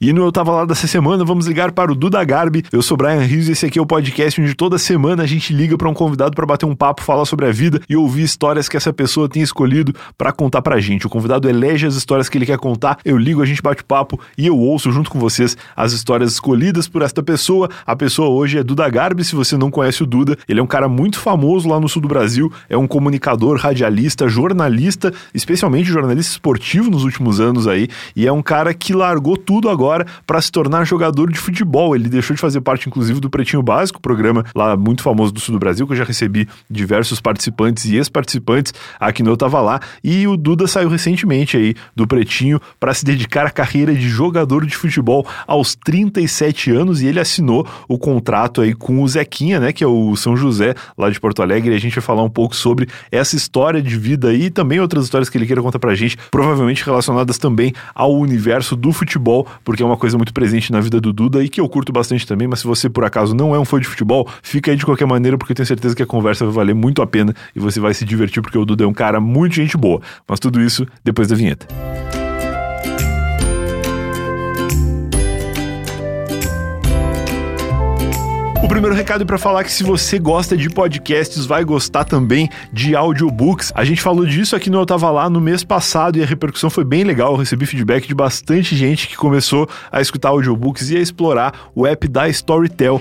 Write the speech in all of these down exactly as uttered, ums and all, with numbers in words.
E no Eu Tava Lá dessa semana, vamos ligar para o Duda Garbi. Eu sou Brian Rios e esse aqui é o podcast onde toda semana a gente liga para um convidado para bater um papo, falar sobre a vida e ouvir histórias que essa pessoa tem escolhido para contar pra gente. O convidado elege as histórias que ele quer contar, eu ligo, a gente bate papo e eu ouço junto com vocês as histórias escolhidas por esta pessoa. A pessoa hoje é Duda Garbi. Se você não conhece o Duda, ele é um cara muito famoso lá no sul do Brasil, é um comunicador, radialista, jornalista, especialmente jornalista esportivo nos últimos anos aí, e é um cara que largou tudo agora para se tornar jogador de futebol. Ele deixou de fazer parte, inclusive, do Pretinho Básico, programa lá muito famoso do sul do Brasil, que eu já recebi diversos participantes e ex-participantes aqui no Eu Tava Lá, e o Duda saiu recentemente aí do Pretinho para se dedicar à carreira de jogador de futebol aos trinta e sete anos, e ele assinou o contrato aí com o Zequinha, né, que é o São José, lá de Porto Alegre, e a gente vai falar um pouco sobre essa história de vida aí, e também outras histórias que ele queira contar pra gente, provavelmente relacionadas também ao universo do futebol, porque é uma coisa muito presente na vida do Duda e que eu curto bastante também. Mas se você por acaso não é um fã de futebol, fica aí de qualquer maneira, porque eu tenho certeza que a conversa vai valer muito a pena e você vai se divertir, porque o Duda é um cara muito gente boa. Mas tudo isso depois da vinheta. O primeiro recado é para falar que se você gosta de podcasts, vai gostar também de audiobooks. A gente falou disso aqui no Eu Tava Lá no mês passado e a repercussão foi bem legal. Eu recebi feedback de bastante gente que começou a escutar audiobooks e a explorar o app da Storytel.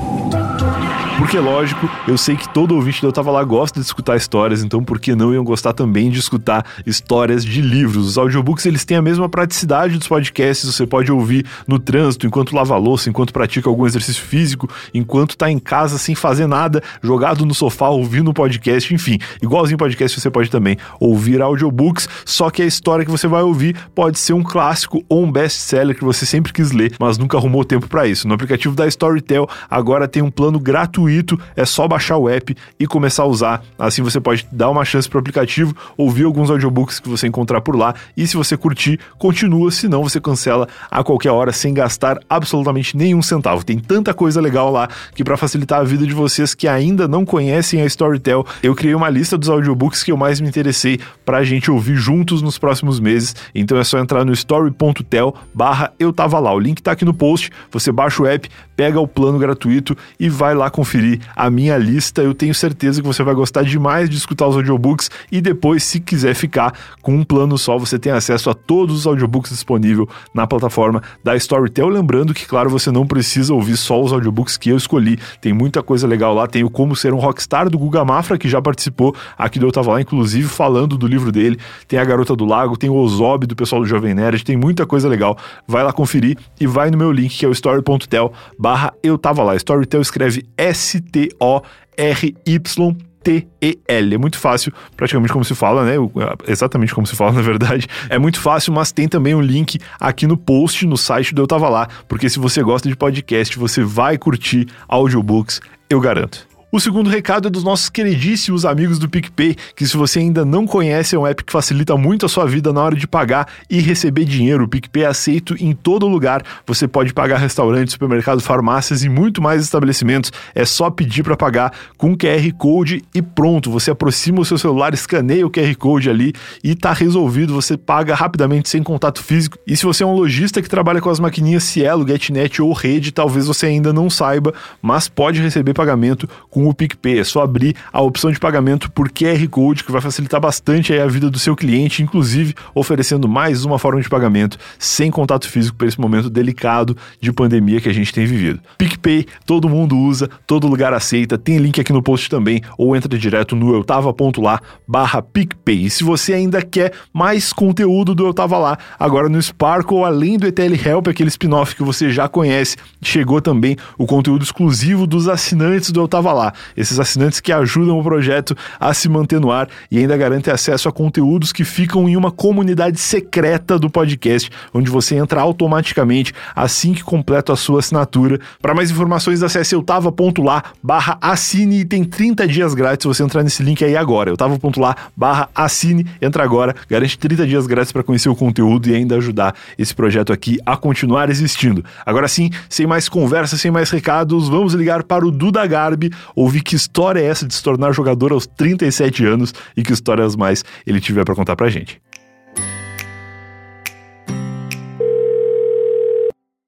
Porque, lógico, eu sei que todo ouvinte do Eu Tava Lá gosta de escutar histórias, então por que não iam gostar também de escutar histórias de livros? Os audiobooks, eles têm a mesma praticidade dos podcasts, você pode ouvir no trânsito, enquanto lava a louça, enquanto pratica algum exercício físico, enquanto tá em casa sem fazer nada, jogado no sofá, ouvindo um podcast, enfim. Igualzinho podcast, você pode também ouvir audiobooks, só que a história que você vai ouvir pode ser um clássico ou um best-seller que você sempre quis ler, mas nunca arrumou tempo para isso. No aplicativo da Storytel, agora tem um plano gratuito. É só baixar o app e começar a usar. Assim você pode dar uma chance pro aplicativo, ouvir alguns audiobooks que você encontrar por lá, e se você curtir, continua, senão você cancela a qualquer hora sem gastar absolutamente nenhum centavo. Tem tanta coisa legal lá que, para facilitar a vida de vocês que ainda não conhecem a Storytel, eu criei uma lista dos audiobooks que eu mais me interessei pra gente ouvir juntos nos próximos meses. Então é só entrar no story.tel barra eu tava lá. O link tá aqui no post, você baixa o app, pega o plano gratuito e vai lá conferir a minha lista. Eu tenho certeza que você vai gostar demais de escutar os audiobooks, e depois, se quiser ficar com um plano só, você tem acesso a todos os audiobooks disponíveis na plataforma da Storytel. Lembrando que, claro, você não precisa ouvir só os audiobooks que eu escolhi, tem muita coisa legal lá. Tem o Como Ser um Rockstar, do Guga Mafra, que já participou aqui do Eu Tava Lá, inclusive falando do livro dele. Tem a Garota do Lago, tem o Ozob, do pessoal do Jovem Nerd, tem muita coisa legal. Vai lá conferir e vai no meu link, que é o story.tel barra eu tava lá. Storytel escreve S T O R Y T E L. É muito fácil, praticamente como se fala, né? Exatamente como se fala, na verdade. É muito fácil, mas tem também um link aqui no post, no site do Eu Tava Lá, porque se você gosta de podcast, você vai curtir audiobooks, eu garanto. O segundo recado é dos nossos queridíssimos amigos do PicPay, que, se você ainda não conhece, é um app que facilita muito a sua vida na hora de pagar e receber dinheiro. O PicPay é aceito em todo lugar. Você pode pagar restaurantes, supermercados, farmácias e muito mais estabelecimentos. É só pedir para pagar com Q R Code e pronto. Você aproxima o seu celular, escaneia o Q R Code ali e tá resolvido. Você paga rapidamente, sem contato físico. E se você é um lojista que trabalha com as maquininhas Cielo, GetNet ou Rede, talvez você ainda não saiba, mas pode receber pagamento com o PicPay. É só abrir a opção de pagamento por Q R Code, que vai facilitar bastante aí a vida do seu cliente, inclusive oferecendo mais uma forma de pagamento sem contato físico para esse momento delicado de pandemia que a gente tem vivido. PicPay, todo mundo usa, todo lugar aceita, tem link aqui no post também, ou entra direto no eutava.lá barra PicPay. E se você ainda quer mais conteúdo do Eu Tava Lá, agora no Sparkle, além do E T L Help, aquele spin-off que você já conhece, chegou também o conteúdo exclusivo dos assinantes do Eu Tava Lá. Esses assinantes que ajudam o projeto a se manter no ar e ainda garantem acesso a conteúdos que ficam em uma comunidade secreta do podcast, onde você entra automaticamente assim que completa a sua assinatura. Para mais informações, acesse eutava.lá barra assine e tem trinta dias grátis se você entrar nesse link aí agora. eutava.lá barra assine, entra agora, garante trinta dias grátis para conhecer o conteúdo e ainda ajudar esse projeto aqui a continuar existindo. Agora sim, sem mais conversa, sem mais recados, vamos ligar para o Duda Garbi, ouvir que história é essa de se tornar jogador aos trinta e sete anos e que histórias mais ele tiver para contar pra gente.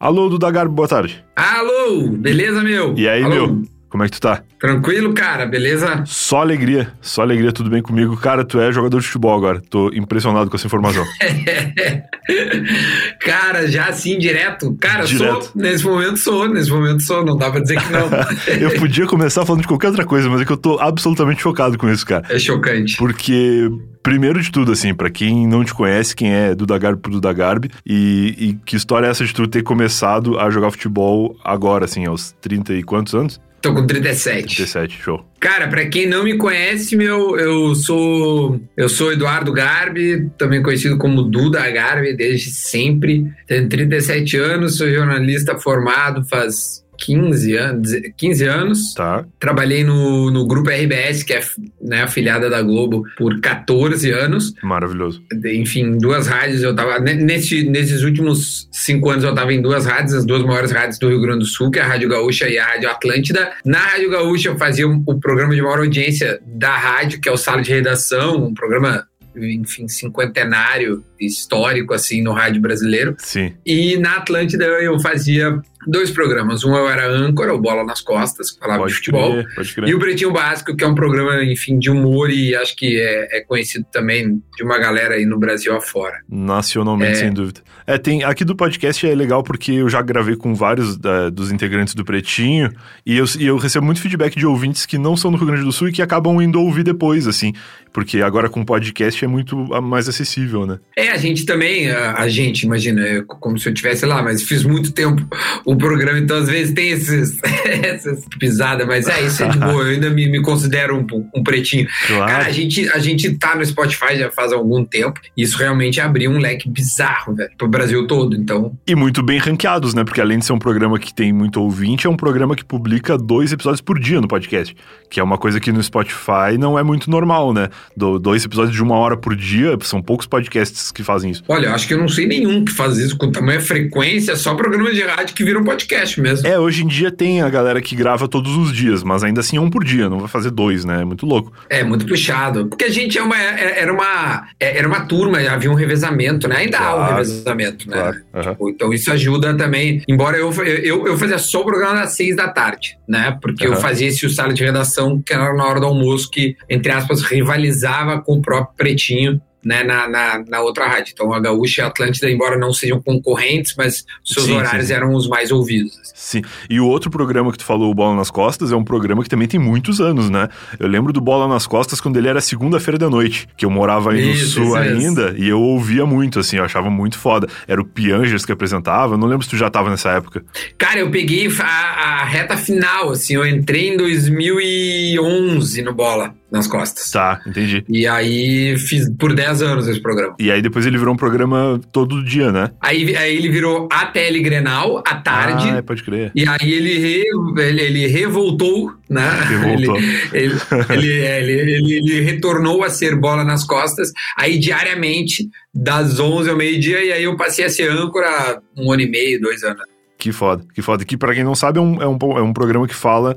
Alô, Duda Garbi, boa tarde. Alô, beleza, meu? E aí, Alô? meu? Como é que tu tá? Tranquilo, cara, beleza? Só alegria, só alegria, tudo bem comigo. Cara, tu é jogador de futebol agora, tô impressionado com essa informação. Cara, já assim, direto? Cara, Direto. sou, nesse momento sou, nesse momento sou, não dá pra dizer que não. Eu podia começar falando de qualquer outra coisa, mas é que eu tô absolutamente chocado com isso, cara. É chocante. Porque, primeiro de tudo, assim, pra quem não te conhece, quem é Duda Garbi pro Duda Garbi, e, e que história é essa de tu ter começado a jogar futebol agora, assim, aos trinta e quantos anos? Tô com trinta e sete. trinta e sete, show. Cara, pra quem não me conhece, meu, eu sou eu sou Eduardo Garbi, também conhecido como Duda Garbi desde sempre. Tenho trinta e sete anos, sou jornalista formado faz quinze anos. quinze anos. Tá. Trabalhei no, no Grupo R B S, que é, né, afiliada da Globo, por catorze anos. Maravilhoso. Enfim, duas rádios eu tava... Nesse, nesses últimos cinco anos eu tava em duas rádios, as duas maiores rádios do Rio Grande do Sul, que é a Rádio Gaúcha e a Rádio Atlântida. Na Rádio Gaúcha eu fazia o programa de maior audiência da rádio, que é o Sala de Redação, um programa, enfim, cinquentenário, histórico, assim, no rádio brasileiro. Sim. E na Atlântida eu fazia dois programas. Um eu era âncora, o Bola nas Costas, que falava Pode de futebol. crer, pode crer. E o Pretinho Básico, que é um programa, enfim, de humor e acho que é, é conhecido também de uma galera aí no Brasil afora. Nacionalmente, É. sem dúvida. É, tem, aqui do podcast é legal porque eu já gravei com vários da, dos integrantes do Pretinho e eu, e eu recebo muito feedback de ouvintes que não são do Rio Grande do Sul e que acabam indo ouvir depois, assim, porque agora com podcast é muito mais acessível, né? É, a gente também, a, a gente, imagina, eu, como se eu estivesse lá, mas fiz muito tempo o programa, então às vezes tem esses, essas pisadas, mas é, isso é de boa, eu ainda me, me considero um, um pretinho. Claro. Cara, a gente, a gente tá no Spotify já faz algum tempo, e isso realmente abriu um leque bizarro, velho, pro Brasil todo, então... E muito bem ranqueados, né? Porque além de ser um programa que tem muito ouvinte, é um programa que publica dois episódios por dia no podcast, que é uma coisa que no Spotify não é muito normal, né? Do, dois episódios de uma hora por dia, são poucos podcasts que fazem isso. Olha, eu acho que eu não sei nenhum que faz isso com tamanha frequência, só programa de rádio que vira um podcast mesmo. É, hoje em dia tem a galera que grava todos os dias, mas ainda assim é um por dia, não vai fazer dois, né? É muito louco. É, muito puxado. Porque a gente é uma, era, uma, era uma turma, havia um revezamento, né? Ainda Claro, há um revezamento, né? claro, uhum. Tipo, então isso ajuda também. Embora eu, eu, eu fazia só o programa das seis da tarde, né? Porque uhum. eu fazia esse Sala de Redação, que era na hora do almoço, que, entre aspas, rivalizava com o próprio Pretinho, né, na, na, na outra rádio. Então a Gaúcha e a Atlântida, embora não sejam concorrentes, mas seus sim, horários sim. eram os mais ouvidos. Sim, e o outro programa que tu falou, o Bola nas Costas, é um programa que também tem muitos anos, né? Eu lembro do Bola nas Costas quando ele era segunda-feira da noite, que eu morava aí Isso, no Sul isso, ainda, isso. e eu ouvia muito, assim, eu achava muito foda. Era o Piangers que apresentava, não lembro se tu já tava nessa época. Cara, eu peguei a, a reta final, assim, eu entrei em dois mil e onze no Bola nas Costas. Tá, entendi. E aí fiz por dez anos esse programa. E aí depois ele virou um programa todo dia, né? Aí, aí ele virou A T L Grenal, à tarde. Ah, pode crer. E aí ele, re, ele, ele revoltou, né? Revoltou. Ele, ele, ele, ele, ele, ele retornou a ser Bola nas Costas, aí diariamente, das onze ao meio-dia, e aí eu passei a ser âncora um ano e meio, dois anos. Que foda, que foda. Que pra quem não sabe é um, é, um, é um programa que fala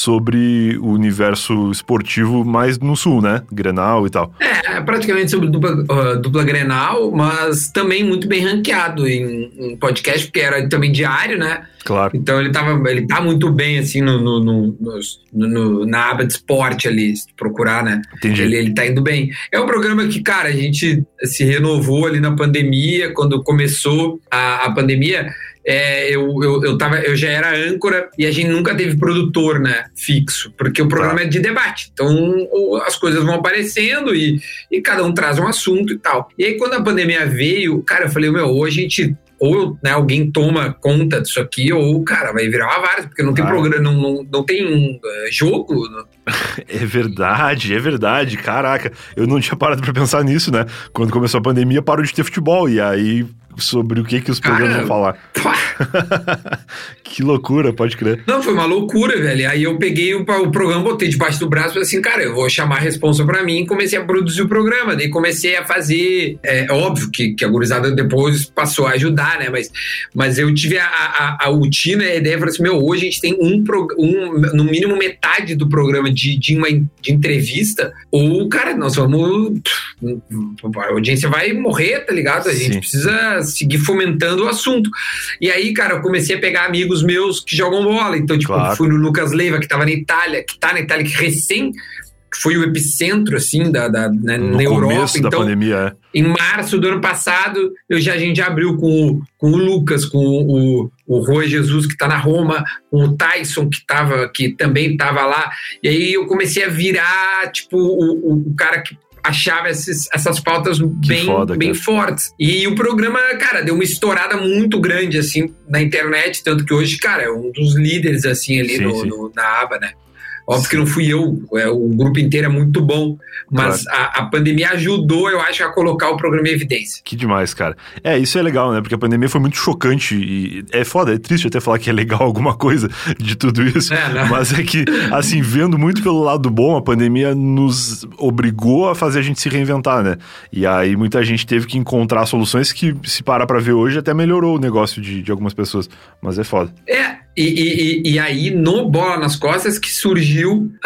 sobre o universo esportivo mais no sul, né? Grenal e tal. É, praticamente sobre dupla, uh, dupla Grenal, mas também muito bem ranqueado em, em podcast, porque era também diário, né? Claro. Então ele, tava, ele tá muito bem, assim, no, no, no, no, no, na aba de esporte ali, se procurar, né? Entendi. Ele, ele tá indo bem. É um programa que, cara, a gente se renovou ali na pandemia, quando começou a, a pandemia... É, eu, eu, eu, tava, eu já era âncora e a gente nunca teve produtor, né, fixo, porque o programa tá. é de debate, então as coisas vão aparecendo e, e cada um traz um assunto e tal. E aí quando a pandemia veio, cara, eu falei, meu, ou a gente, ou né, alguém toma conta disso aqui, ou, cara, vai virar uma várzea, porque não tem ah. programa, não, não, não tem um, uh, jogo. Não. É verdade, é verdade, caraca, eu não tinha parado pra pensar nisso, né, quando começou a pandemia parou de ter futebol, e aí... sobre o que que os programas Cara, vão falar. Que loucura, pode crer. Não, foi uma loucura, velho. Aí eu peguei o, o programa, botei debaixo do braço e falei assim, cara, eu vou chamar a responsa pra mim e comecei a produzir o programa. Daí comecei a fazer, é óbvio que, que a gurizada depois passou a ajudar, né? Mas, mas eu tive a, a, a Utina e a ideia, falei assim, meu, hoje a gente tem um, um no mínimo metade do programa de, de uma de entrevista, ou, cara, nós vamos... A audiência vai morrer, tá ligado? A gente Sim. precisa seguir fomentando o assunto. E aí, cara, eu comecei a pegar amigos meus que jogam bola. Então, tipo, claro. Fui no Lucas Leiva, que tava na Itália, que tá na Itália, que recém foi o epicentro, assim, da, da, né, no na Europa. Começo então, da pandemia, é. Em março do ano passado, eu já, a gente já abriu com o, com o Lucas, com o, o Rui Jesus, que tá na Roma, com o Tyson, que, tava, que também tava lá. E aí eu comecei a virar, tipo, o, o, o cara que achava esses, essas pautas bem, foda, bem fortes. E o programa, cara, deu uma estourada muito grande, assim, na internet, tanto que hoje, cara, é um dos líderes, assim, ali sim, no, sim. No, na aba, né? Óbvio que não fui eu, é, o grupo inteiro é muito bom, mas claro. a, a pandemia ajudou, eu acho, a colocar o programa em evidência. Que demais, cara. É, isso é legal, né? Porque a pandemia foi muito chocante e é foda, é triste até falar que é legal alguma coisa de tudo isso, é, mas é que, assim, vendo muito pelo lado bom, a pandemia nos obrigou a fazer a gente se reinventar, né? E aí muita gente teve que encontrar soluções que, se parar pra ver hoje, até melhorou o negócio de, de algumas pessoas, mas é foda. É, e, e, e aí no Bola nas Costas que surgiu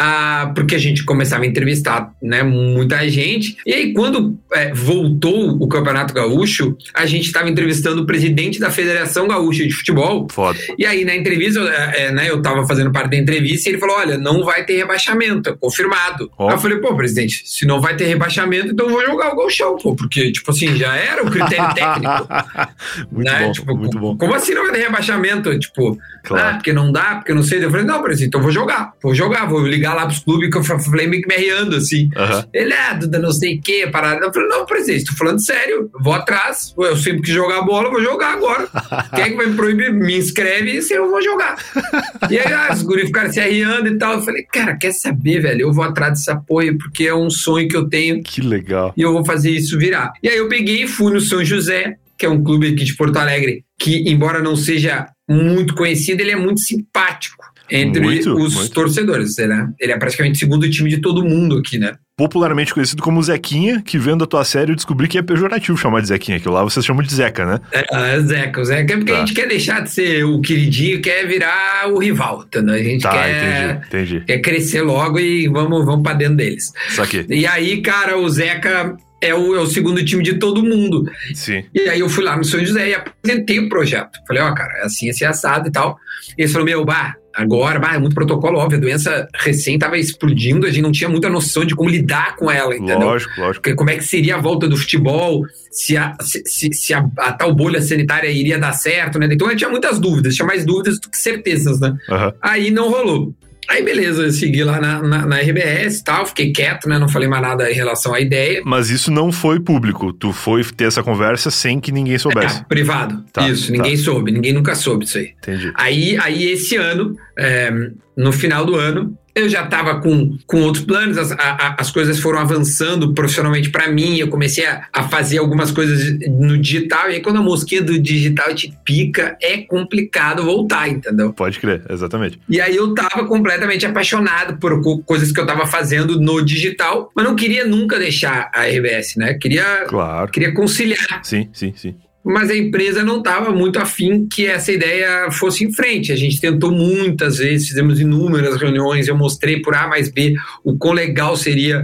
a, porque a gente começava a entrevistar, né, muita gente, e aí quando é, voltou o Campeonato Gaúcho, a gente estava entrevistando o presidente da Federação Gaúcha de Futebol. Foda. E aí na entrevista, é, né, eu estava fazendo parte da entrevista e ele falou, olha, não vai ter rebaixamento, confirmado. Oh. Aí eu falei, pô, presidente, se não vai ter rebaixamamento, então eu vou jogar o Gauchão, pô, porque, tipo assim, já era o critério técnico. Muito né? bom, tipo, muito bom. Como assim não vai ter rebaixamento? Tipo, claro. ah, porque não dá, porque não sei. Eu falei, não, presidente, então eu vou jogar, vou jogar, vou ligar lá pros clubes que eu falei meio que me arriando, assim. Uhum. Ele, é, Duda, não sei o que, parada. Eu falei, não, presidente, tô falando sério, vou atrás, eu sempre quis jogar bola, vou jogar agora. Quem é que vai me proibir? Me inscreve e eu vou jogar. E aí, ah, os guris ficaram se arriando e tal. Eu falei, cara, quer saber, velho? Eu vou atrás dessa porra porque é um sonho que eu tenho. Que legal. E eu vou fazer isso virar. E aí eu peguei e fui no São José, que é um clube aqui de Porto Alegre, que, embora não seja muito conhecido, ele é muito simpático entre muito, os muito. torcedores, né? Ele é praticamente o segundo time de todo mundo aqui, né? Popularmente conhecido como Zequinha, que vendo a tua série eu descobri que é pejorativo chamar de Zequinha, que lá vocês chamam de Zeca, né? É, é Zeca, o Zeca é porque tá. A gente quer deixar de ser o queridinho, quer virar o rival, entendeu? A gente tá, quer, entendi, entendi. quer crescer logo e vamos, vamos pra dentro deles. Saquei. E aí, cara, o Zeca é o, é o segundo time de todo mundo. Sim. E aí eu fui lá no São José e apresentei o projeto. Falei, ó, oh, cara, é assim, assim, assado e tal. E eles falaram, meu, bah, agora, bah, é muito protocolo, óbvio, a doença recém tava explodindo, a gente não tinha muita noção de como lidar com ela, entendeu? Lógico, lógico. Como é que seria a volta do futebol, se a, se, se, se a, a tal bolha sanitária iria dar certo, né? Então eu tinha muitas dúvidas, tinha mais dúvidas do que certezas, né? Uhum. Aí não rolou. Aí beleza, eu segui lá na, na, na R B S e tal, fiquei quieto, né? Não falei mais nada em relação à ideia. Mas isso não foi público, tu foi ter essa conversa sem que ninguém soubesse. É, privado, tá, isso, tá. Ninguém soube, ninguém nunca soube isso aí. Entendi. Aí, aí esse ano, é, no final do ano, eu já estava com, com outros planos, as, a, as coisas foram avançando profissionalmente para mim, eu comecei a, a fazer algumas coisas no digital, e aí quando a mosquinha do digital te pica, é complicado voltar, entendeu? Pode crer, exatamente. E aí eu tava completamente apaixonado por co- coisas que eu tava fazendo no digital, mas não queria nunca deixar a R B S, né? Queria, claro. Queria conciliar. Sim, sim, sim. Mas a empresa não estava muito afim que essa ideia fosse em frente. A gente tentou muitas vezes, fizemos inúmeras reuniões, eu mostrei por A mais B o quão legal seria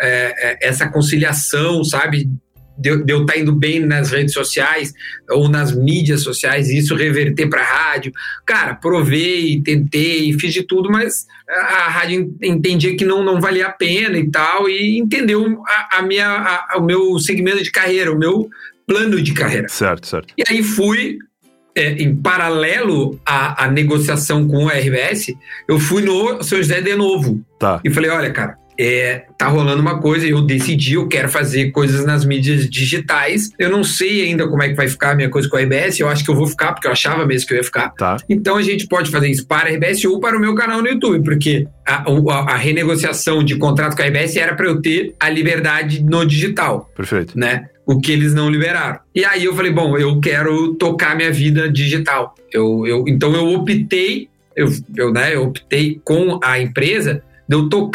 é, é, essa conciliação, sabe? De, de eu estar indo bem nas redes sociais ou nas mídias sociais e isso reverter para a rádio. Cara, provei, tentei, fiz de tudo, mas a rádio entendia que não, não valia a pena e tal, e entendeu a, a minha, a, o meu segmento de carreira, o meu plano de carreira. Certo, certo. E aí fui, é, em paralelo à, à negociação com a R B S, eu fui no São José de novo. Tá. E falei, olha, cara, é, tá rolando uma coisa, eu decidi, eu quero fazer coisas nas mídias digitais. Eu não sei ainda como é que vai ficar a minha coisa com a R B S, eu acho que eu vou ficar, porque eu achava mesmo que eu ia ficar. Tá. Então a gente pode fazer isso para a R B S ou para o meu canal no YouTube, porque a, a, a renegociação de contrato com a R B S era para eu ter a liberdade no digital. Perfeito. Né? O que eles não liberaram. E aí eu falei, bom, eu quero tocar minha vida digital. Eu, eu, então eu optei, eu, eu, né, eu optei com a empresa de eu tocar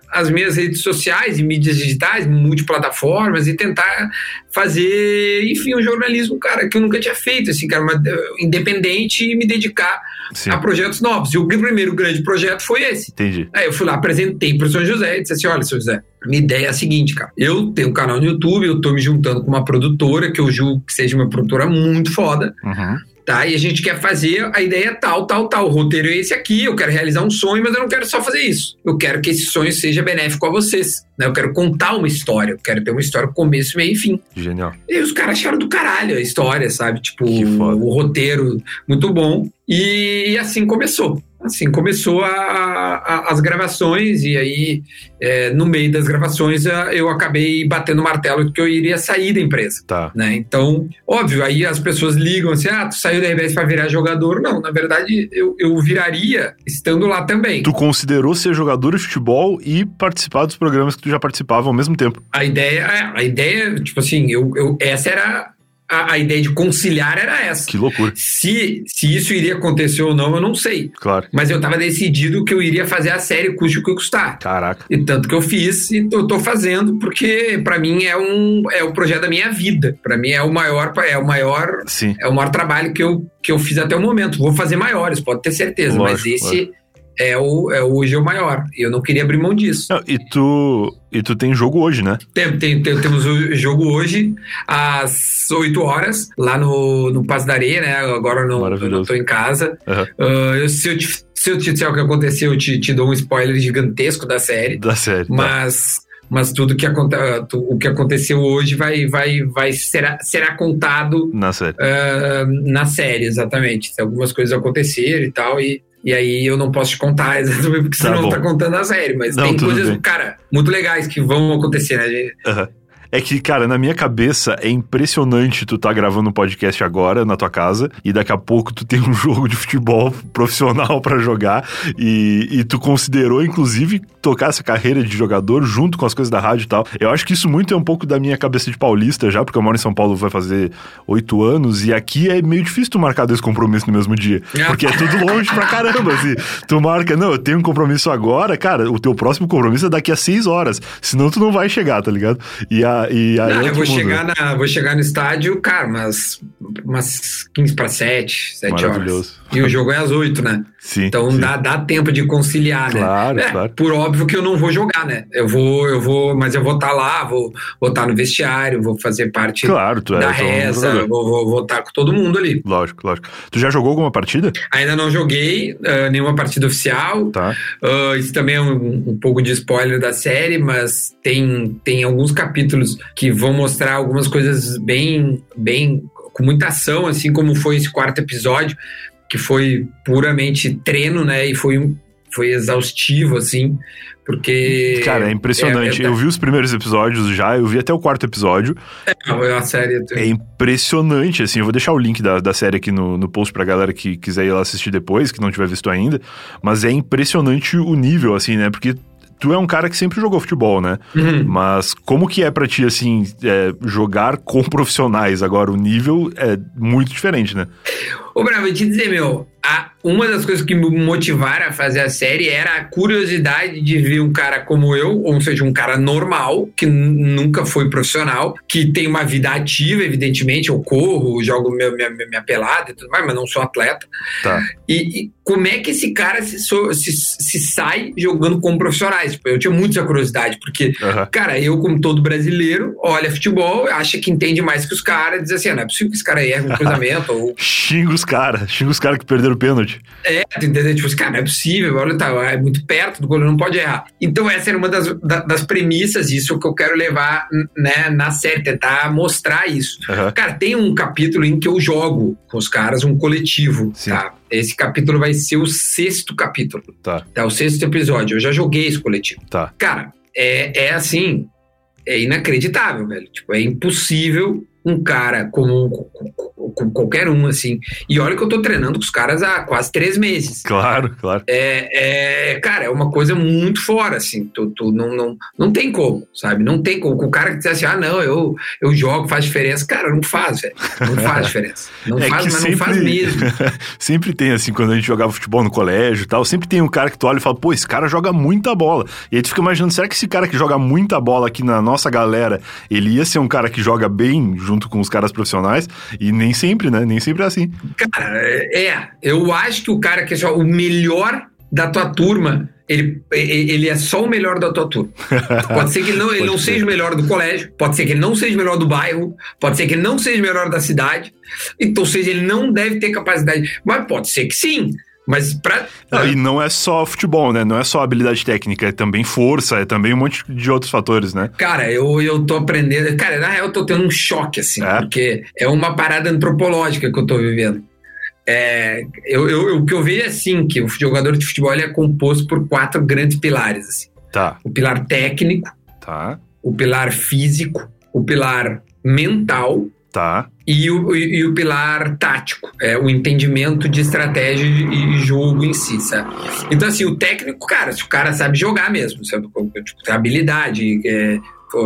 as minhas redes sociais e mídias digitais, multiplataformas, e tentar fazer, enfim, um jornalismo, cara, que eu nunca tinha feito, assim, cara, uma, independente, e me dedicar Sim. a projetos novos. E o primeiro grande projeto foi esse. Entendi. Aí eu fui lá, apresentei pro São José e disse assim, olha, São José, minha ideia é a seguinte, cara, eu tenho um canal no YouTube, eu tô me juntando com uma produtora, que eu julgo que seja uma produtora muito foda, uhum. tá? E a gente quer fazer a ideia tal, tal, tal. O roteiro é esse aqui, eu quero realizar um sonho, mas eu não quero só fazer isso. Eu quero que esse sonho seja benéfico a vocês, né? Eu quero contar uma história, eu quero ter uma história com começo, meio e fim. Genial. E os caras acharam do caralho a história, sabe? Tipo, o roteiro muito bom. E assim começou. Assim, começou a, a, as gravações, e aí, é, no meio das gravações, eu acabei batendo o martelo de que eu iria sair da empresa. Tá. Né? Então, óbvio, aí as pessoas ligam assim, ah, tu saiu da R B S para virar jogador. Não, na verdade, eu, eu viraria estando lá também. Tu considerou ser jogador de futebol e participar dos programas que tu já participava ao mesmo tempo? A ideia, a ideia, tipo assim, eu, eu, essa era... A, a ideia de conciliar era essa. Que loucura. Se, se isso iria acontecer ou não, eu não sei. Claro. Mas eu tava decidido que eu iria fazer a série custe o que custar. Caraca. E tanto que eu fiz, e eu tô fazendo, porque pra mim é um é o projeto da minha vida. Pra mim é o maior, é o maior, Sim. é o maior trabalho que eu, que eu fiz até o momento. Vou fazer maiores, pode ter certeza. Lógico, mas esse... lógico. É, o, é hoje é o maior. E eu não queria abrir mão disso. Não, e, tu, e tu tem jogo hoje, né? Tem, tem, tem, temos o jogo hoje, às oito horas, lá no, no Passo da Areia, né? Agora eu não, eu não tô em casa. Uhum. Uh, eu, se, eu te, se eu te disser o que aconteceu, eu te, te dou um spoiler gigantesco da série. Da série. Mas... Tá. Mas tudo que aconte, o que aconteceu hoje vai, vai, vai será, será contado na série. Uh, na série, exatamente. Algumas coisas aconteceram e tal, e, e aí eu não posso te contar exatamente porque tá senão tá contando a série. Mas não, tem coisas, bem. cara, muito legais que vão acontecer, né, gente? Uhum. É que, cara, na minha cabeça é impressionante tu tá gravando um podcast agora na tua casa e daqui a pouco tu tem um jogo de futebol profissional pra jogar e, e tu considerou, inclusive, tocar essa carreira de jogador junto com as coisas da rádio e tal. Eu acho que isso muito é um pouco da minha cabeça de paulista já, porque eu moro em São Paulo, vai fazer oito anos e aqui é meio difícil tu marcar dois compromissos no mesmo dia, porque é tudo longe pra caramba, assim. Tu marca, não, eu tenho um compromisso agora, cara, o teu próximo compromisso é daqui a seis horas, senão tu não vai chegar, tá ligado? E a E aí não, é eu vou mundo, chegar, né? na, vou chegar no estádio, cara, umas, umas quinze para sete, sete horas. E o jogo é às oito, né? Sim, então sim. Dá, dá tempo de conciliar, claro, né? É, claro. Por óbvio que eu não vou jogar, né? Eu vou, eu vou, mas eu vou estar tá lá, vou vou estar tá no vestiário, vou fazer parte claro, tu é, da reza, vou, vou, vou estar tá com todo mundo ali. Lógico, lógico. Tu já jogou alguma partida? Ainda não joguei uh, nenhuma partida oficial. Tá. Uh, isso também é um, um pouco de spoiler da série, mas tem, tem alguns capítulos que vão mostrar algumas coisas bem, bem com muita ação, assim como foi esse quarto episódio, que foi puramente treino, né? E foi, foi exaustivo, assim, porque... Cara, é impressionante. É, é, eu vi os primeiros episódios já, eu vi até o quarto episódio. É, a série... É impressionante, assim. Eu vou deixar o link da, da série aqui no, no post pra galera que quiser ir lá assistir depois, que não tiver visto ainda. Mas é impressionante o nível, assim, né? Porque... Tu é um cara que sempre jogou futebol, né? Uhum. Mas como que é pra ti, assim, é, jogar com profissionais? Agora, o nível é muito diferente, né? Ô, Bravo, vou te dizer, meu, a, uma das coisas que me motivaram a fazer a série era a curiosidade de ver um cara como eu, ou seja, um cara normal, que n- nunca foi profissional, que tem uma vida ativa, evidentemente, eu corro, jogo meu, minha, minha pelada e tudo mais, mas não sou atleta. Tá. E, e como é que esse cara se, so, se, se sai jogando como profissionais? Tipo, eu tinha muita curiosidade, porque, uhum. cara, eu, como todo brasileiro, olha futebol, acha que entende mais que os caras, diz assim, ah, não é possível que esse cara erre um cruzamento, ou... Xinga os caras, xinga os caras que perderam o pênalti. É, tu entendeu? Tipo, cara, não é possível, olha, tá, é muito perto do goleiro, não pode errar. Então essa era uma das, da, das premissas, isso que eu quero levar, né, na série, tentar mostrar isso. Uhum. Cara, tem um capítulo em que eu jogo com os caras, um coletivo, Sim. tá? Esse capítulo vai ser o sexto capítulo. Tá. Tá, o sexto episódio. Eu já joguei esse coletivo. Tá. Cara, é, é assim, é inacreditável, velho. Tipo, é impossível um cara como, com qualquer um, assim. E olha que eu tô treinando com os caras há quase três meses. Claro, claro. É, é, cara, é uma coisa muito fora, assim. Tu, tu não, não, não tem como, sabe? Não tem como. O cara que diz assim, ah, não, eu, eu jogo, faz diferença. Cara, não faz, velho. Não faz diferença. Não é faz, mas sempre, não faz mesmo. Sempre tem, assim, quando a gente jogava futebol no colégio e tal, sempre tem um cara que tu olha e fala, pô, esse cara joga muita bola. E aí tu fica imaginando, será que esse cara que joga muita bola aqui na nossa galera, ele ia ser um cara que joga bem junto com os caras profissionais? E nem sempre, né? Nem sempre é assim. Cara, é. Eu acho que o cara que é o melhor da tua turma, ele, ele é só o melhor da tua turma. Pode ser que ele não, ele não seja o melhor do colégio, pode ser que ele não seja o melhor do bairro, pode ser que ele não seja o melhor da cidade, então, ou seja, ele não deve ter capacidade, mas pode ser que sim. Mas pra... Ah, e não é só futebol, né? Não é só habilidade técnica, é também força, é também um monte de outros fatores, né? Cara, eu, eu tô aprendendo... Cara, na real eu tô tendo um choque, assim, é? porque é uma parada antropológica que eu tô vivendo. É, eu, eu, o que eu vejo é assim, que o jogador de futebol ele é composto por quatro grandes pilares, assim. Tá. O pilar técnico, tá. O pilar físico, o pilar mental, tá. E o, e, e o pilar tático, é o entendimento de estratégia e jogo em si, sabe? Então, assim, o técnico, cara, se o cara sabe jogar mesmo, sabe? Tipo, tem habilidade, é,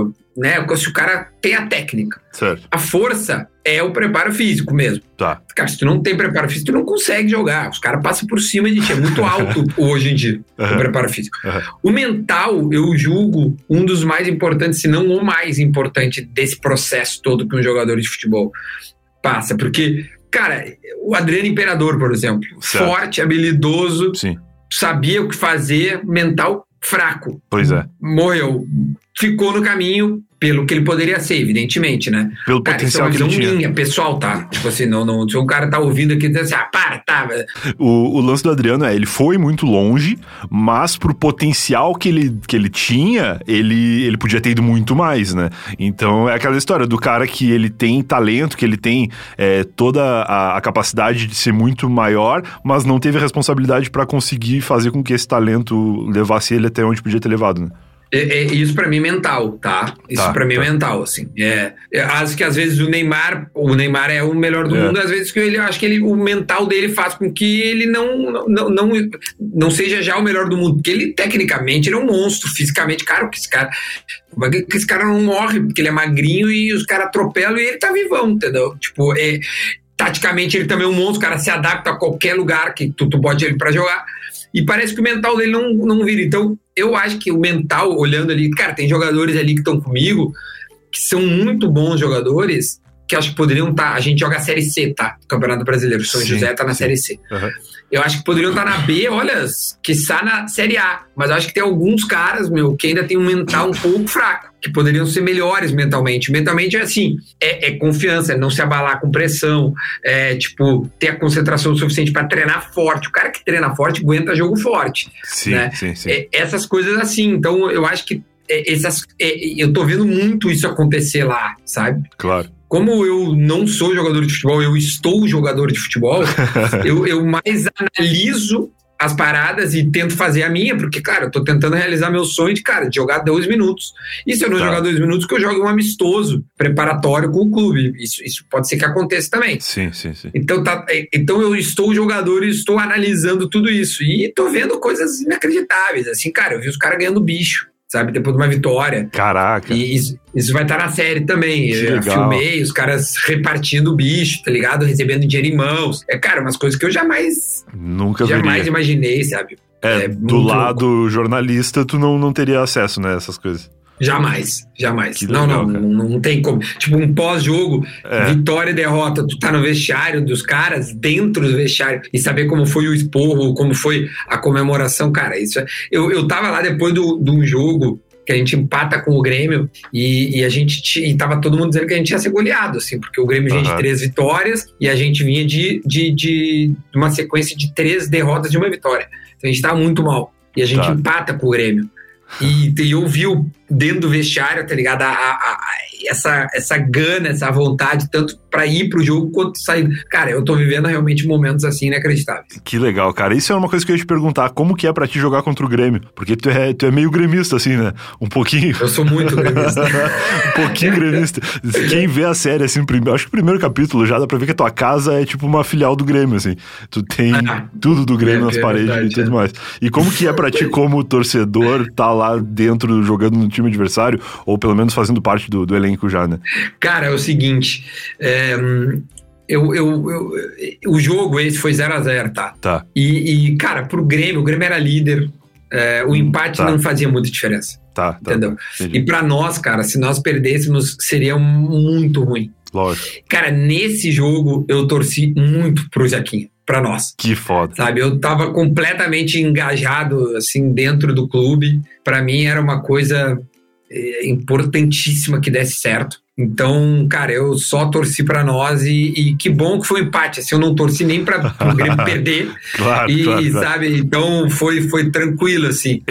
né? Se o cara tem a técnica. Certo. A força é o preparo físico mesmo. Tá. Cara, se tu não tem preparo físico, tu não consegue jogar. Os caras passam por cima de ti. É muito alto hoje em dia, uhum. o preparo físico. Uhum. O mental, eu julgo um dos mais importantes, se não o mais importante desse processo todo que um jogador de futebol passa. Porque, cara, o Adriano Imperador, por exemplo, certo. Forte, habilidoso, sim. Sabia o que fazer, mental fraco. Pois é. Morreu. Ficou no caminho pelo que ele poderia ser, evidentemente, né? Pelo cara, potencial isso é uma que ele visão tinha. minha, pessoal, tá? Tipo assim, não, não, se um cara tá ouvindo aqui e diz assim, ah, para, tá. O, o lance do Adriano é, ele foi muito longe, mas pro potencial que ele, que ele tinha, ele, ele podia ter ido muito mais, né? Então é aquela história do cara que ele tem talento, que ele tem é, toda a, a capacidade de ser muito maior, mas não teve a responsabilidade pra conseguir fazer com que esse talento levasse ele até onde podia ter levado, né? É, é, isso pra mim é mental, tá? Isso tá, pra mim tá. é mental, assim. É, é, acho que às vezes o Neymar, o Neymar é o melhor do é. mundo, às vezes que ele, acho que ele, o mental dele faz com que ele não, não, não, não seja já o melhor do mundo, porque ele tecnicamente ele é um monstro, fisicamente, cara, que esse cara, que esse cara não morre, porque ele é magrinho e os caras atropelam e ele tá vivão, entendeu? Tipo, é, taticamente ele também é um monstro, o cara se adapta a qualquer lugar que tu, tu bote ele pra jogar. E parece que o mental dele não, não vira. Então, eu acho que o mental, olhando ali... Cara, tem jogadores ali que estão comigo que são muito bons jogadores que acho que poderiam estar... Tá, a gente joga a Série C, tá? Campeonato Brasileiro. O São sim, José tá na sim. Série C. Uhum. Eu acho que poderiam estar tá na B, olha, quiçá na Série A. Mas eu acho que tem alguns caras, meu, que ainda tem um mental um pouco fraco, que poderiam ser melhores mentalmente. Mentalmente é assim, é, é confiança, é não se abalar com pressão, é tipo, ter a concentração suficiente para treinar forte. O cara que treina forte aguenta jogo forte. Sim, né? sim, sim. É, essas coisas assim. Então, eu acho que é, essas, é, eu tô vendo muito isso acontecer lá, sabe? Claro. Como eu não sou jogador de futebol, eu estou jogador de futebol, eu, eu mais analiso as paradas e tento fazer a minha, porque, cara, eu tô tentando realizar meu sonho de, cara, de jogar dois minutos. E se eu não tá. jogar dois minutos, que eu jogue um amistoso preparatório com o clube. Isso, isso pode ser que aconteça também. Sim, sim, sim. Então, tá, então eu estou jogador e estou analisando tudo isso. E tô vendo coisas inacreditáveis. Assim, cara, eu vi os caras ganhando bicho, sabe? Depois de uma vitória. Caraca. E isso, isso vai estar na série também. Que eu legal. filmei os caras repartindo o bicho, tá ligado? Recebendo dinheiro em mãos. É, cara, umas coisas que eu jamais... Nunca Jamais veria. imaginei, sabe? É, é do lado louco. jornalista, tu não, não teria acesso, né? Essas coisas. Jamais, jamais. Que não, legal, não, não, não tem como. Tipo, um pós-jogo, é. vitória e derrota, tu tá no vestiário dos caras, dentro do vestiário, e saber como foi o esporro, como foi a comemoração, cara, isso é... Eu, eu tava lá depois do, de um jogo que a gente empata com o Grêmio e, e a gente t- e tava todo mundo dizendo que a gente ia ser goleado, assim, porque o Grêmio vinha uhum. de três vitórias e a gente vinha de, de, de uma sequência de três derrotas de uma vitória. Então a gente tava muito mal. E a gente tá. empata com o Grêmio. E, e eu vi o, dentro do vestiário, tá ligado? A, a, a, essa, essa gana, essa vontade, tanto pra ir pro jogo quanto sair. Cara, eu tô vivendo realmente momentos assim inacreditáveis. Que legal, cara. Isso é uma coisa que eu ia te perguntar. Como que é pra ti jogar contra o Grêmio? Porque tu é, tu é meio gremista, assim, né? Um pouquinho. Eu sou muito gremista. um pouquinho gremista. Quem vê a série, assim, primeiro, acho que o primeiro capítulo já dá pra ver que a tua casa é tipo uma filial do Grêmio, assim. Tu tem ah, tudo do Grêmio é, nas é paredes verdade, e tudo é. mais. E como que é pra ti, como torcedor, tá lá dentro, jogando no time adversário, ou pelo menos fazendo parte do, do elenco já, né? Cara, é o seguinte, é, eu, eu, eu, o jogo esse foi zero a zero, tá? Tá. E, e, cara, pro Grêmio, o Grêmio era líder, é, o empate tá. não fazia muita diferença. Tá, tá. Entendeu? Entendi. E pra nós, cara, se nós perdêssemos, seria muito ruim. Lógico. Cara, nesse jogo, eu torci muito pro Zequinha. Pra nós. Que foda. Sabe, eu tava completamente engajado, assim, dentro do clube. Pra mim era uma coisa é, importantíssima que desse certo. Então, cara, eu só torci pra nós e, e que bom que foi um empate. Assim, eu não torci nem pra o Grêmio perder. Claro, e, claro, sabe, claro. então foi, foi tranquilo, assim.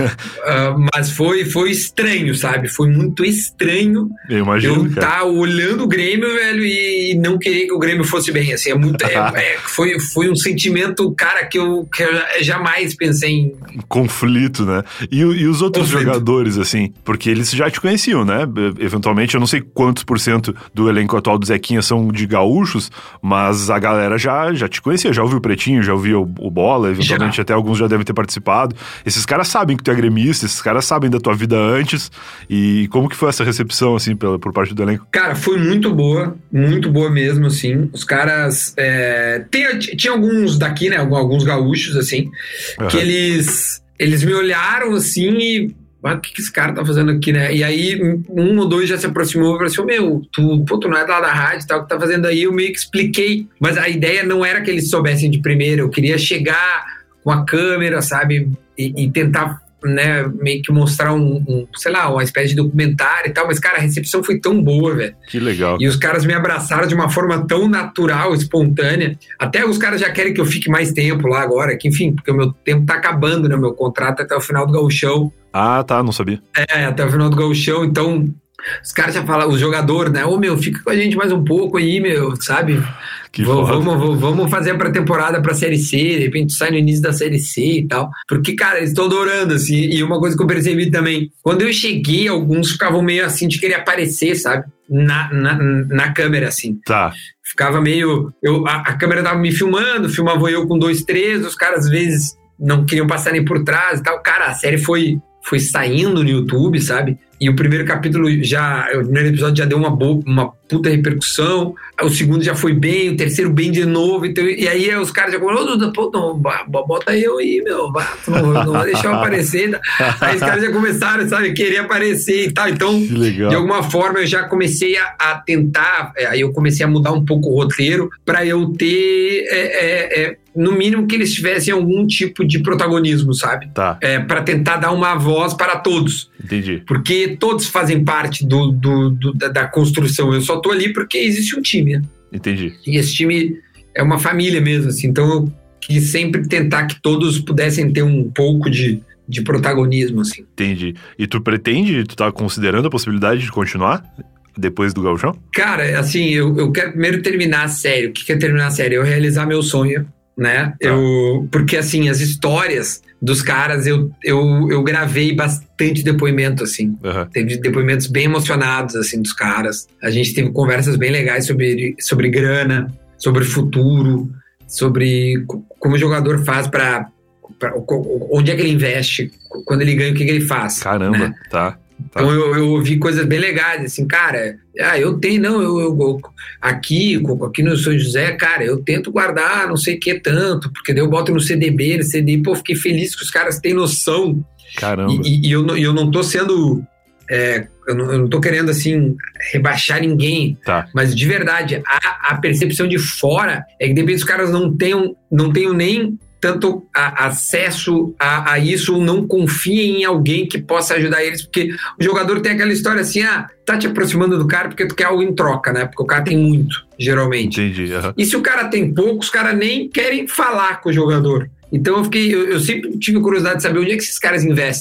uh, mas foi, foi estranho, sabe? Foi muito estranho eu, imagino, eu estar tá olhando o Grêmio, velho, e não querer que o Grêmio fosse bem, assim. É muito, é, é, foi, foi um sentimento, cara, que eu, que eu jamais pensei em... Conflito, né? E, e os outros Conflito. jogadores, assim, porque eles já te conheciam, né? Eventualmente, eu não sei quantos por cento do elenco atual do Zequinha são de gaúchos, mas a galera já, já te conhecia, já ouviu o Pretinho, já ouviu o, o Bola, eventualmente já. Até alguns já devem ter participado. Esses caras sabem que tu é gremista, esses caras sabem da tua vida antes, e como que foi essa recepção, assim, pela, por parte do elenco? Cara, foi muito boa, muito boa mesmo, assim. Os caras... É, tem, tinha alguns daqui, né, alguns gaúchos, assim, uhum. que eles, eles me olharam, assim, e... o que, que esse cara tá fazendo aqui, né? E aí, um ou dois já se aproximou e falou assim, meu, tu, pô, tu não é lá da rádio e tal, o que tá fazendo aí? Eu meio que expliquei, mas a ideia não era que eles soubessem de primeira, eu queria chegar com a câmera, sabe, e, e tentar, né, meio que mostrar um, um, sei lá, uma espécie de documentário e tal, mas, cara, a recepção foi tão boa, velho. Que legal. E os caras me abraçaram de uma forma tão natural, espontânea, até os caras já querem que eu fique mais tempo lá agora, que enfim, porque o meu tempo tá acabando, né, meu contrato até o final do Gauchão. Ah, tá, não sabia. É, até o final do Gauchão, então os caras já falam, os jogadores, né, ô meu, fica com a gente mais um pouco aí, meu, sabe? Que v- vamos, vamos fazer a pré-temporada pra Série C, de repente sai no início da Série C e tal, porque, cara, eles estão adorando, assim, e uma coisa que eu percebi também, quando eu cheguei, alguns ficavam meio assim de querer aparecer, sabe? Na, na, na câmera, assim. Tá. Ficava meio, eu, a, a câmera tava me filmando, filmava eu com dois, três, os caras às vezes não queriam passar nem por trás e tal, cara, a série foi... foi saindo no YouTube, sabe? E o primeiro capítulo já, o primeiro episódio já deu uma, boa, uma puta repercussão, o segundo já foi bem, o terceiro bem de novo, então, e aí os caras já falaram, pô, não, bota eu aí, meu, não, não vou deixar eu aparecer. Aí os caras já começaram, sabe, querer aparecer e tal, então, de alguma forma eu já comecei a, a tentar, aí eu comecei a mudar um pouco o roteiro pra eu ter, é, é, é, no mínimo que eles tivessem algum tipo de protagonismo, sabe? Tá. É, pra tentar dar uma voz para todos. Entendi. Porque todos fazem parte do, do, do, da, da construção. Eu só tô ali porque existe um time, né? Entendi. E esse time é uma família mesmo, assim. Então eu quis sempre tentar que todos pudessem ter um pouco de, de protagonismo, assim. Entendi. E tu pretende, tu tá considerando a possibilidade de continuar depois do Gauchão? Cara, assim, eu, eu quero primeiro terminar a série. O que é terminar a série? Eu realizar meu sonho, né? Tá. Eu, porque, assim, as histórias dos caras, eu, eu, eu gravei bastante depoimento, assim. Uhum. Teve depoimentos bem emocionados, assim, dos caras. A gente teve conversas bem legais sobre, sobre grana, sobre futuro, sobre como o jogador faz pra, pra... onde é que ele investe, quando ele ganha, o que, que ele faz. Caramba, né? tá. Tá. Então eu, eu ouvi coisas bem legais, assim, cara, ah, eu tenho, não, eu, eu, eu aqui, aqui no São José, cara, eu tento guardar não sei o que tanto, porque daí eu boto no C D B, no C D I, pô, fiquei feliz que os caras têm noção. Caramba. E, e eu, não, eu não tô sendo, é, eu, não, eu não tô querendo, assim, rebaixar ninguém, tá. Mas de verdade, a, a percepção de fora é que de repente os caras não tenham, não tenham nem tanto a, acesso a, a isso, ou não confiem em alguém que possa ajudar eles, porque o jogador tem aquela história assim, ah, tá te aproximando do cara porque tu quer algo em troca, né? Porque o cara tem muito, geralmente. Entendi. Uhum. E se o cara tem pouco, os caras nem querem falar com o jogador. Então eu fiquei, eu, eu sempre tive curiosidade de saber onde é que esses caras investem,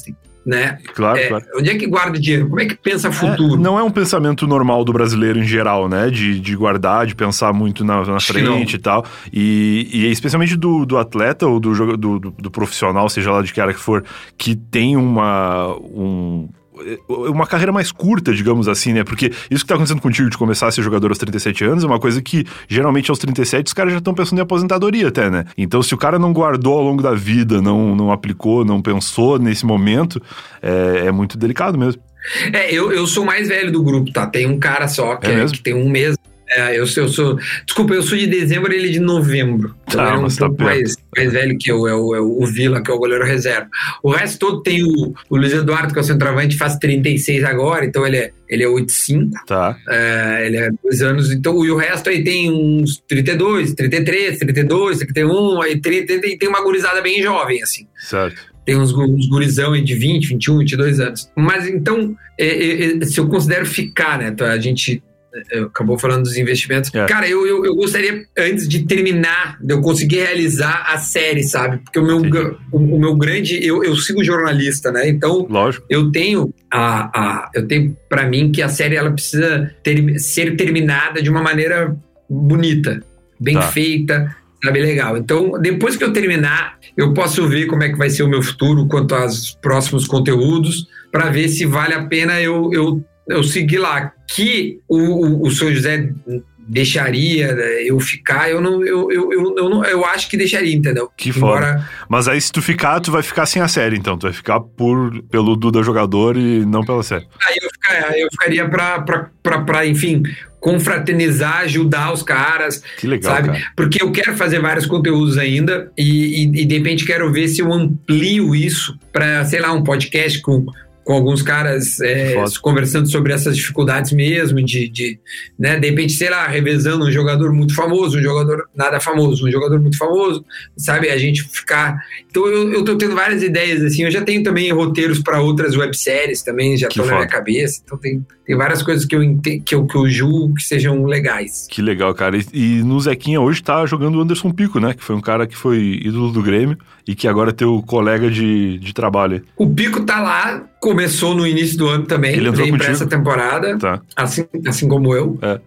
né? Claro, é, claro. Onde é que guarda o dinheiro? Como é que pensa futuro? É, não é um pensamento normal do brasileiro em geral, né? De, de guardar, de pensar muito na, na frente e tal. E, e especialmente do, do atleta ou do, do, do, do profissional, seja lá de que área que for, que tem uma... Um, uma carreira mais curta, digamos assim, né? Porque isso que tá acontecendo contigo de começar a ser jogador aos trinta e sete anos é uma coisa que, geralmente, aos trinta e sete, os caras já estão pensando em aposentadoria até, né? Então, se o cara não guardou ao longo da vida, não, não aplicou, não pensou nesse momento, é, é muito delicado mesmo. É, eu, eu sou o mais velho do grupo, tá? Tem um cara só que, é é, que tem um mês. É, eu, sou, eu sou... Desculpa, eu sou de dezembro, ele é de novembro. Então ah, ele é um tá pouco mais, mais velho que eu, é o, é o Vila, que é o goleiro reserva. O resto todo tem o, o Luiz Eduardo, que é o centroavante, faz trinta e seis agora, então ele é, ele é oito cinco. Tá. É, ele é dois anos, então, e o resto aí tem uns trinta e dois, trinta e três, trinta e dois, trinta e um, aí trinta, tem, tem uma gurizada bem jovem, assim. Certo. Tem uns, uns gurizão aí de vinte, vinte e um, vinte e dois anos. Mas então, é, é, se eu considero ficar, né, a gente... acabou falando dos investimentos. É. Cara, eu, eu, eu gostaria, antes de terminar, de eu conseguir realizar a série, sabe? Porque o meu, o, o meu grande... Eu, eu sigo jornalista, né? Então, lógico, eu tenho a, a, eu tenho pra mim que a série ela precisa ter, ser terminada de uma maneira bonita, bem tá. feita, sabe? Legal. Então, depois que eu terminar, eu posso ver como é que vai ser o meu futuro quanto aos próximos conteúdos, pra ver se vale a pena eu... eu eu segui lá, que o, o, o seu José deixaria eu ficar, eu não, eu, eu, eu, eu, não, eu acho que deixaria, entendeu? Que foda. Mas aí se tu ficar, tu vai ficar sem a série, então, tu vai ficar por, pelo Duda jogador e não pela série. Aí eu, ficar, eu ficaria pra, pra, pra, pra, enfim, confraternizar, ajudar os caras, que legal, sabe? Cara. Porque eu quero fazer vários conteúdos ainda e, e, e de repente quero ver se eu amplio isso pra, sei lá, um podcast com... com alguns caras é, conversando sobre essas dificuldades mesmo, de, de, né, de repente, sei lá, revezando um jogador muito famoso, um jogador nada famoso, um jogador muito famoso, sabe, a gente ficar... Então eu, eu tô tendo várias ideias, assim, eu já tenho também roteiros para outras webséries também, já estão na minha cabeça, então tem, tem várias coisas que eu, que, eu, que eu julgo que sejam legais. Que legal, cara. E, e no Zequinha hoje tá jogando o Anderson Pico, né, que foi um cara que foi ídolo do Grêmio e que agora é teu colega de, de trabalho. O Pico tá lá, começou no início do ano também, ele entrou veio contigo? Pra essa temporada, tá. assim, assim como eu. É.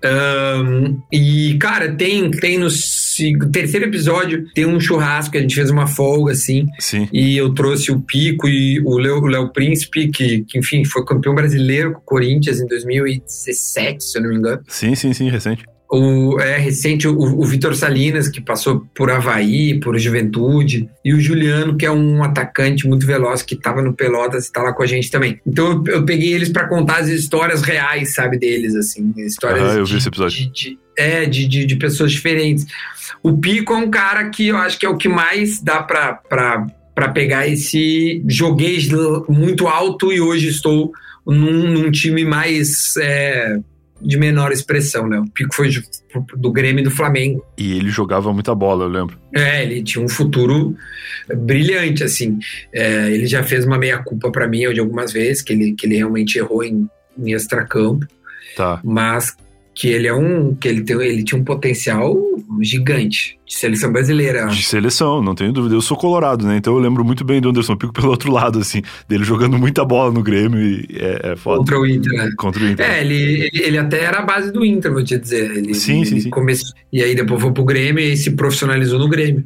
Um, e, cara, tem, tem no terceiro episódio, tem um churrasco, a gente fez uma folga, assim, Sim. e eu trouxe o Pico e o Léo, o Léo Príncipe, que, que, enfim, foi campeão brasileiro com o Corinthians em dois mil e dezessete, se eu não me engano. Sim, sim, sim, recente. O, é recente o, o Vitor Salinas, que passou por Avaí, por Juventude, e o Juliano, que é um atacante muito veloz, que estava no Pelotas e está lá com a gente também. Então eu, eu peguei eles para contar as histórias reais, sabe, deles, assim, histórias ah, eu de, vi esse episódio. De, de, é, de, de, de pessoas diferentes. O Pico é um cara que eu acho que é o que mais dá para para pegar esse... Joguei muito alto e hoje estou num, num time mais... É, de menor expressão, né? O Pico foi do Grêmio e do Flamengo. E ele jogava muita bola, eu lembro. É, ele tinha um futuro brilhante, assim. É, ele já fez uma meia-culpa pra mim de algumas vezes, que ele, que ele realmente errou em, em extracampo. Tá. Mas que ele é um... que ele, tem, ele tinha um potencial gigante de seleção brasileira. De seleção, não tenho dúvida. Eu sou colorado, né? Então eu lembro muito bem do Anderson Pico pelo outro lado, assim, dele jogando muita bola no Grêmio e é, é foda. Contra o Inter, né? Contra o Inter. É, ele, ele, ele até era a base do Inter, vou te dizer. Ele, sim, ele sim, sim. Começou, e aí depois foi pro Grêmio e se profissionalizou no Grêmio.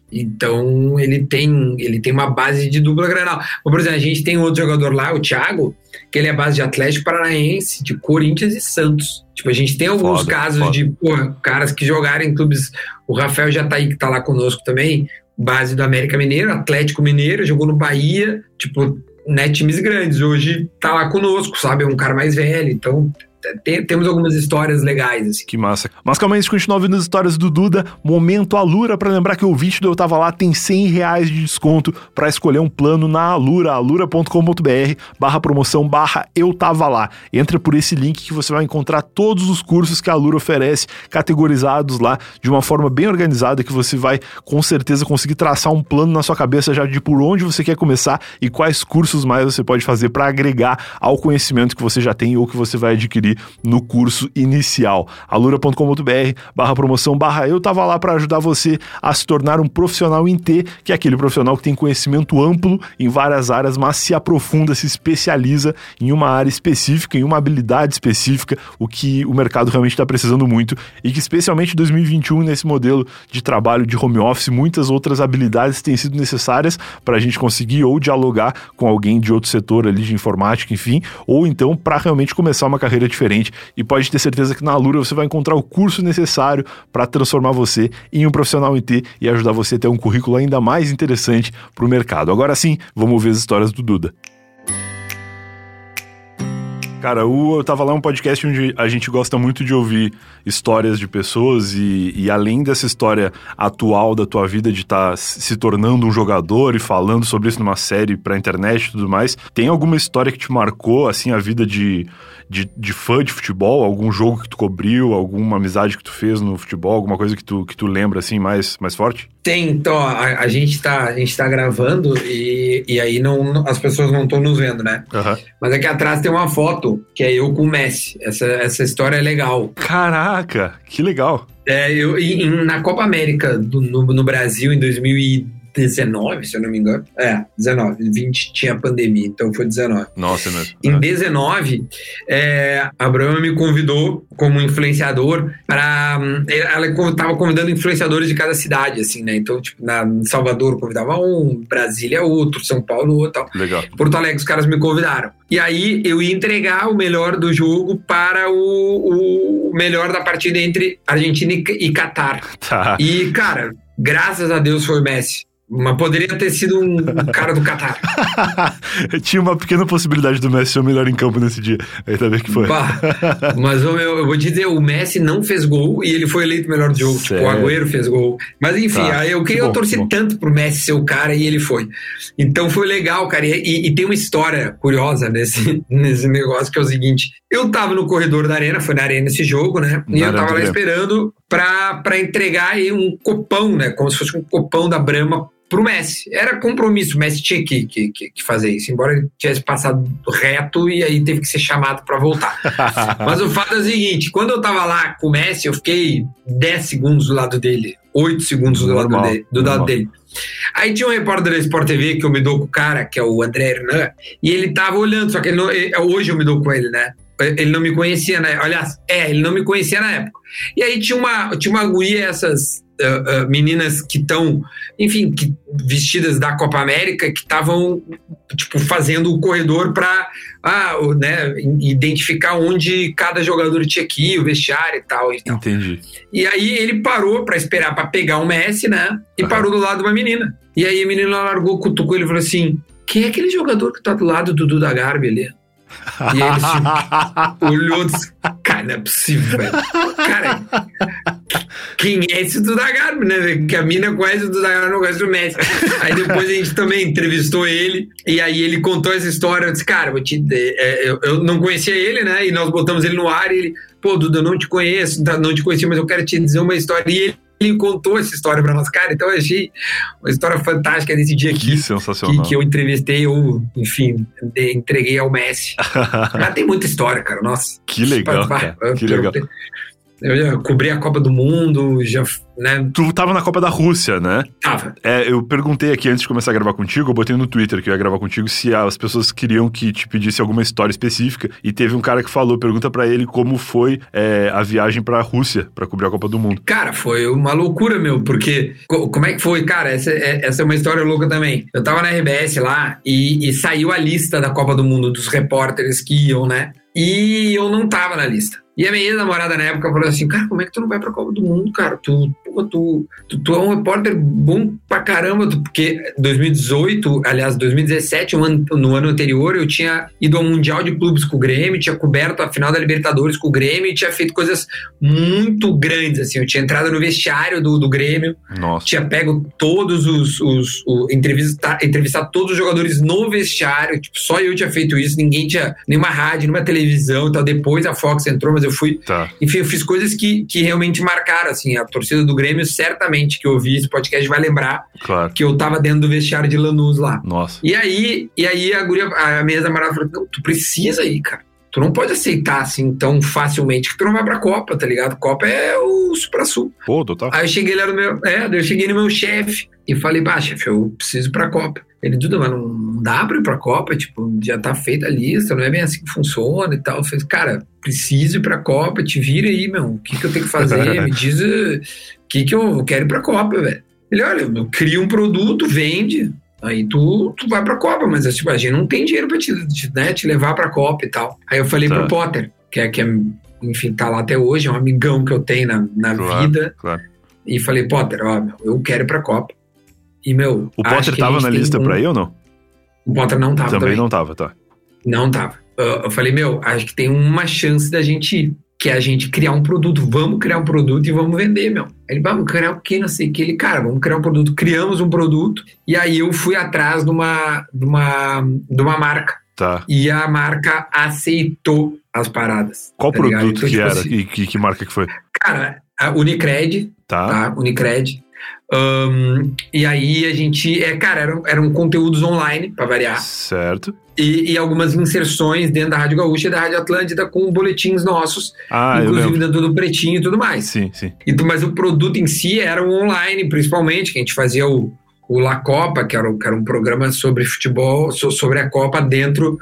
Então ele tem, ele tem uma base de dupla Grenal. Por exemplo, a gente tem outro jogador lá, o Thiago, que ele é base de Atlético Paranaense, de Corinthians e Santos. Tipo, a gente tem alguns foda, casos foda. de porra, caras que jogaram em clubes. O Rafael Jataí, que tá lá conosco também, base do América Mineiro, Atlético Mineiro, jogou no Bahia, tipo, né, times grandes. Hoje tá lá conosco, sabe? É um cara mais velho, então... Tem, temos algumas histórias legais, assim. Que massa. Mas calma aí, a gente continua ouvindo as histórias do Duda. Momento Alura, pra lembrar que o ouvinte do Eu Tava Lá tem cem reais de desconto pra escolher um plano na Alura, alura ponto com ponto b r, barra promoção, barra Eu Tava Lá. Entra por esse link que você vai encontrar todos os cursos que a Alura oferece, categorizados lá, de uma forma bem organizada, que você vai, com certeza, conseguir traçar um plano na sua cabeça já de por onde você quer começar e quais cursos mais você pode fazer pra agregar ao conhecimento que você já tem ou que você vai adquirir ali no curso inicial. alura ponto com ponto br barra promoção barra eu tava lá para ajudar você a se tornar um profissional em T, que é aquele profissional que tem conhecimento amplo em várias áreas, mas se aprofunda, se especializa em uma área específica, em uma habilidade específica, o que o mercado realmente está precisando muito e que especialmente em dois mil e vinte e um, nesse modelo de trabalho de home office, muitas outras habilidades têm sido necessárias para a gente conseguir ou dialogar com alguém de outro setor ali de informática, enfim, ou então para realmente começar uma carreira diferente. E pode ter certeza que na Alura você vai encontrar o curso necessário para transformar você em um profissional em T e ajudar você a ter um currículo ainda mais interessante para o mercado. Agora sim, vamos ver as histórias do Duda. Cara, o Eu Tava Lá é um podcast onde a gente gosta muito de ouvir histórias de pessoas e, e além dessa história atual da tua vida de estar tá se tornando um jogador e falando sobre isso numa série pra internet e tudo mais, tem alguma história que te marcou, assim, a vida de, de, de fã de futebol? Algum jogo que tu cobriu, alguma amizade que tu fez no futebol, alguma coisa que tu, que tu lembra, assim, mais, mais forte? Tem, então, a, a, gente tá, a gente tá gravando e, e aí não, não, as pessoas não estão nos vendo, né? Uhum. Mas aqui atrás tem uma foto que é eu com o Messi. Essa, essa história é legal. Caraca, que legal. É, eu, em, na Copa América do, no, no Brasil, em dois mil e dezenove, se eu não me engano. É, dezenove. vinte tinha pandemia, então foi dezenove. Nossa, mesmo. Em é. dezenove, é, a Brahma me convidou como influenciador para... Ela estava convidando influenciadores de cada cidade, assim, né? Então, tipo, na, em Salvador convidava um, Brasília outro, São Paulo outro, tal. Legal. Porto Alegre os caras me convidaram. E aí eu ia entregar o melhor do jogo para o, o melhor da partida entre Argentina e Catar. Tá. E, cara, graças a Deus foi o Messi. Mas poderia ter sido um cara do Catar. Tinha uma pequena possibilidade do Messi ser o melhor em campo nesse dia. Ainda bem que foi. Bah, mas eu, eu vou te dizer, o Messi não fez gol e ele foi eleito melhor do jogo. Tipo, o Agüero fez gol. Mas enfim, tá. aí eu, que eu torci tanto pro Messi ser o cara e ele foi. Então foi legal, cara. E, e tem uma história curiosa nesse, nesse negócio que é o seguinte. Eu tava no corredor da arena, foi na arena esse jogo, né? E na eu tava lá esperando pra, pra entregar aí um copão, né? Como se fosse um copão da Brahma pro Messi. Era compromisso, o Messi tinha que, que, que fazer isso, embora ele tivesse passado reto e aí teve que ser chamado para voltar. Mas o fato é o seguinte, quando eu tava lá com o Messi, eu fiquei dez segundos do lado dele, oito segundos do, normal, lado, dele, do lado dele. Aí tinha um repórter da Sport T V que eu me dou com o cara, que é o André Hernan, e ele tava olhando, só que ele não, ele, hoje eu me dou com ele, né? Ele não me conhecia, né? Aliás, é, ele não me conhecia na época. E aí tinha uma, tinha uma guria, essas uh, uh, meninas que estão, enfim, que, vestidas da Copa América, que estavam, tipo, fazendo o corredor para ah, né, identificar onde cada jogador tinha que ir, o vestiário e tal. E tal. Entendi. E aí ele parou para esperar para pegar o Messi, né? E uhum. parou do lado de uma menina. E aí a menina largou, cutucou ele e falou assim: quem é aquele jogador que tá do lado do Duda Garbi ali? E ele assim, olhou e disse: cara, não é possível, velho. Cara, quem é esse Duda Garbi, né? Que a mina conhece o Duda Garbi, não conhece o Messi. Aí depois a gente também entrevistou ele, e aí ele contou essa história. Eu disse: cara, eu, te, eu, eu não conhecia ele, né? E nós botamos ele no ar e ele: pô, Duda, eu não te conheço, não te conhecia, mas eu quero te dizer uma história. E ele Ele contou essa história pra nós, cara, então eu achei uma história fantástica desse dia aqui. Que sensacional. Que, que eu entrevistei, ou, enfim, entreguei ao Messi. Mas tem muita história, cara, nossa. Que legal, cara, eu, que eu, legal. Eu, eu já cobri a Copa do Mundo, já, né? Tu tava na Copa da Rússia, né? Tava. É, eu perguntei aqui antes de começar a gravar contigo, eu botei no Twitter que eu ia gravar contigo se as pessoas queriam que te pedisse alguma história específica, e teve um cara que falou, pergunta pra ele como foi é, a viagem pra Rússia, pra cobrir a Copa do Mundo. Cara, foi uma loucura, meu, porque como é que foi? Cara, essa é, essa é uma história louca também. Eu tava na R B S lá e, e saiu a lista da Copa do Mundo dos repórteres que iam, né? E eu não tava na lista. E a minha ex-namorada na época falou assim: cara, como é que tu não vai pra Copa do Mundo, cara? Tu, pô, tu, tu, tu é um repórter bom pra caramba, tu, porque dois mil e dezoito, aliás, dois mil e dezessete, um ano, no ano anterior, eu tinha ido ao Mundial de Clubes com o Grêmio, tinha coberto a final da Libertadores com o Grêmio e tinha feito coisas muito grandes, assim. Eu tinha entrado no vestiário do, do Grêmio, Nossa. Tinha pego todos os, os, os entrevistar, entrevistar todos os jogadores no vestiário, tipo, só eu tinha feito isso, ninguém tinha, nenhuma rádio, nenhuma televisão e tal. Depois a Fox entrou, mas eu fui, tá. enfim, eu fiz coisas que, que realmente marcaram, assim, a torcida do Grêmio, certamente, que eu ouvi esse podcast vai lembrar, claro. Que eu tava dentro do vestiário de Lanús lá. Nossa. E aí, e aí a guria, a minha namorada falou: não, tu precisa ir, cara. tu não pode aceitar assim tão facilmente que tu não vai pra Copa, tá ligado? Copa é o supra-sul. Pô, total. Aí eu cheguei lá no meu, é, eu cheguei no meu chefe e falei, bah, chefe, eu preciso ir pra Copa. Ele, Duda, mas não dá pra ir pra Copa, tipo, já tá feita a lista, não é bem assim que funciona e tal. Eu falei, cara, preciso ir pra Copa, te vira aí, meu, o que que eu tenho que fazer? Me diz o que que eu quero ir pra Copa, velho. Ele, olha, eu crio um produto, vende, aí tu, tu vai pra Copa, mas tipo, a gente não tem dinheiro pra te, te, né, te levar pra Copa e tal. Aí eu falei tá. pro Potter, que é, que é, enfim, tá lá até hoje, é um amigão que eu tenho na, na claro, vida, claro. E falei, Potter, ó, meu, eu quero ir pra Copa. E, meu, o Potter tava na lista um... pra ir ou não? O Potter não tava também. Também não tava, tá. Não tava. Eu, eu falei, meu, acho que tem uma chance da gente ir, que é a gente criar um produto. Vamos criar um produto e vamos vender, meu. Ele, vamos criar o quê? Não sei o que. Ele, cara, vamos criar um produto. Criamos um produto e aí eu fui atrás de uma, de uma, de uma marca. Tá. E a marca aceitou as paradas. Qual tá produto então, que tipo era? Assim, e que, que marca que foi? Cara, a Unicred. Tá. tá? Unicred. Um, e aí a gente, é, cara, eram, eram conteúdos online, pra variar. Certo. E, e algumas inserções dentro da Rádio Gaúcha e da Rádio Atlântida com boletins nossos, ah, inclusive dentro do Pretinho e tudo mais. Sim, sim. E, mas o produto em si era o online, principalmente, que a gente fazia o, o La Copa, que era, que era um programa sobre futebol, sobre a Copa dentro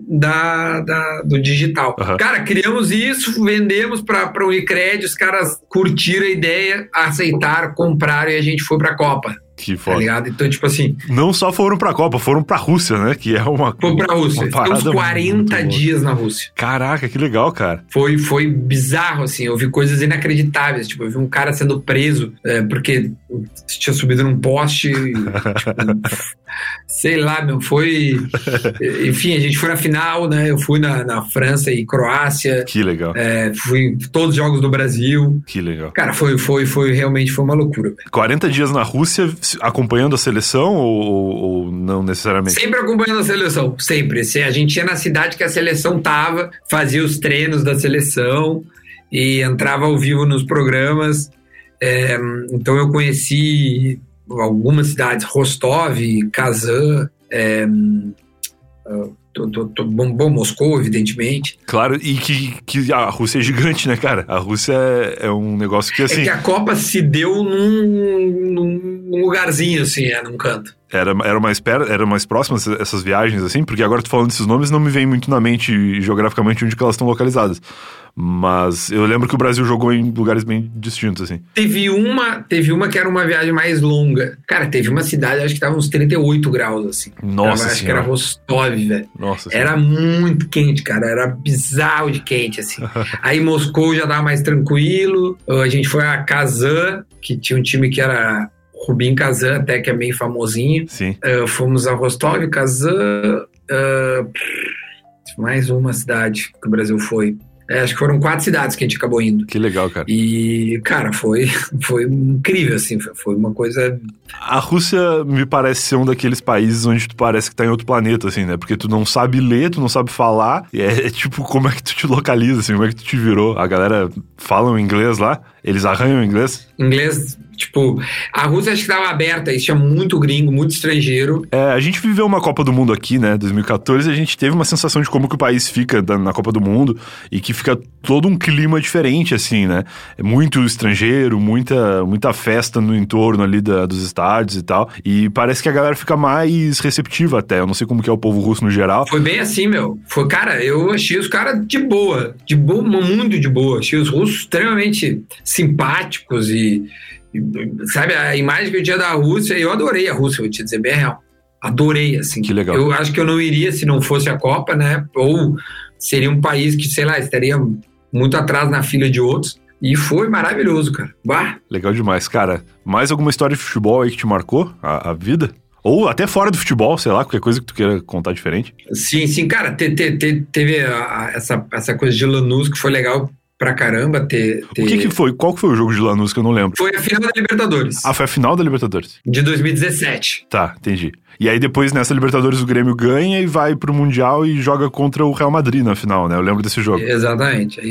da, da, do digital. Uhum. Cara, criamos isso, vendemos para o Unicred, os caras curtiram a ideia, aceitaram, compraram e a gente foi para a Copa. Que foda. Tá ligado? Então, tipo assim... Não só foram pra Copa, foram pra Rússia, né? Que é uma... Foi pra Rússia. Ficamos quarenta dias na Rússia. Caraca, que legal, cara. Foi, foi bizarro, assim. Eu vi coisas inacreditáveis. Tipo, eu vi um cara sendo preso é, porque tinha subido num poste. Tipo, sei lá, meu. Foi... Enfim, a gente foi na final, né? Eu fui na, na França e Croácia. Que legal. É, fui todos os jogos do Brasil. Que legal. Cara, foi, foi, foi realmente foi uma loucura. Véio. quarenta dias na Rússia... acompanhando a seleção ou, ou não necessariamente? Sempre acompanhando a seleção, sempre. A gente ia na cidade que a seleção tava, fazia os treinos da seleção e entrava ao vivo nos programas. É, então eu conheci algumas cidades, Rostov, Kazan, é, Tô, tô, tô, bom, bom, Moscou, evidentemente. Claro, e que, que a Rússia é gigante, né, cara? A Rússia é, é um negócio que, assim... É que a Copa se deu num, num lugarzinho, assim, é, num canto. Era, era, mais per, era mais próximas essas viagens, assim? Porque agora tu falando desses nomes, não me vem muito na mente geograficamente onde que elas estão localizadas. Mas eu lembro que o Brasil jogou em lugares bem distintos, assim. Teve uma, teve uma que era uma viagem mais longa. Cara, teve uma cidade, acho que tava uns trinta e oito graus, assim. Nossa Acho senhora. que era Rostov, velho. Nossa Era senhora. muito quente, cara. Era bizarro de quente, assim. Aí Moscou já tava mais tranquilo. A gente foi a Kazan, que tinha um time que era... Rubin Kazan, até que é meio famosinho. Sim. Uh, fomos a Rostov, Kazan... Uh, mais uma cidade que o Brasil foi. É, acho que foram quatro cidades que a gente acabou indo. Que legal, cara. E, cara, foi, foi incrível, assim. Foi uma coisa... A Rússia me parece ser um daqueles países onde tu parece que tá em outro planeta, assim, né? Porque tu não sabe ler, tu não sabe falar. E é, é tipo, como é que tu te localiza, assim? Como é que tu te virou? A galera fala o inglês lá? Eles arranham o inglês? Inglês... Tipo, a Rússia acho que estava aberta, isso tinha muito gringo, muito estrangeiro. É, a gente viveu uma Copa do Mundo aqui, né, dois mil e catorze, e a gente teve uma sensação de como que o país fica na Copa do Mundo e que fica todo um clima diferente, assim, né? É muito estrangeiro, muita, muita festa no entorno ali da, dos estádios e tal, e parece que a galera fica mais receptiva até, eu não sei como que é o povo russo no geral. Foi bem assim, meu. Foi, cara, eu achei os caras de boa, de boa, muito de boa. Achei os russos extremamente simpáticos e... Sabe, a imagem que eu tinha da Rússia, eu adorei a Rússia, vou te dizer bem real. Adorei, assim. Que legal. Eu acho que eu não iria se não fosse a Copa, né? Ou seria um país que, sei lá, estaria muito atrás na fila de outros. E foi maravilhoso, cara. Bah. Legal demais, cara. Mais alguma história de futebol aí que te marcou a, a vida? Ou até fora do futebol, sei lá, qualquer coisa que tu queira contar diferente. Sim, sim, cara, te, te, te, teve a, a, essa, essa coisa de Lanús que foi legal pra caramba ter... ter... O que que foi? Qual que foi o jogo de Lanús que eu não lembro? Foi a final da Libertadores. Ah, foi a final da Libertadores? De dois mil e dezessete. Tá, entendi. E aí depois nessa Libertadores o Grêmio ganha e vai pro Mundial e joga contra o Real Madrid na final, né? Eu lembro desse jogo. Exatamente. Aí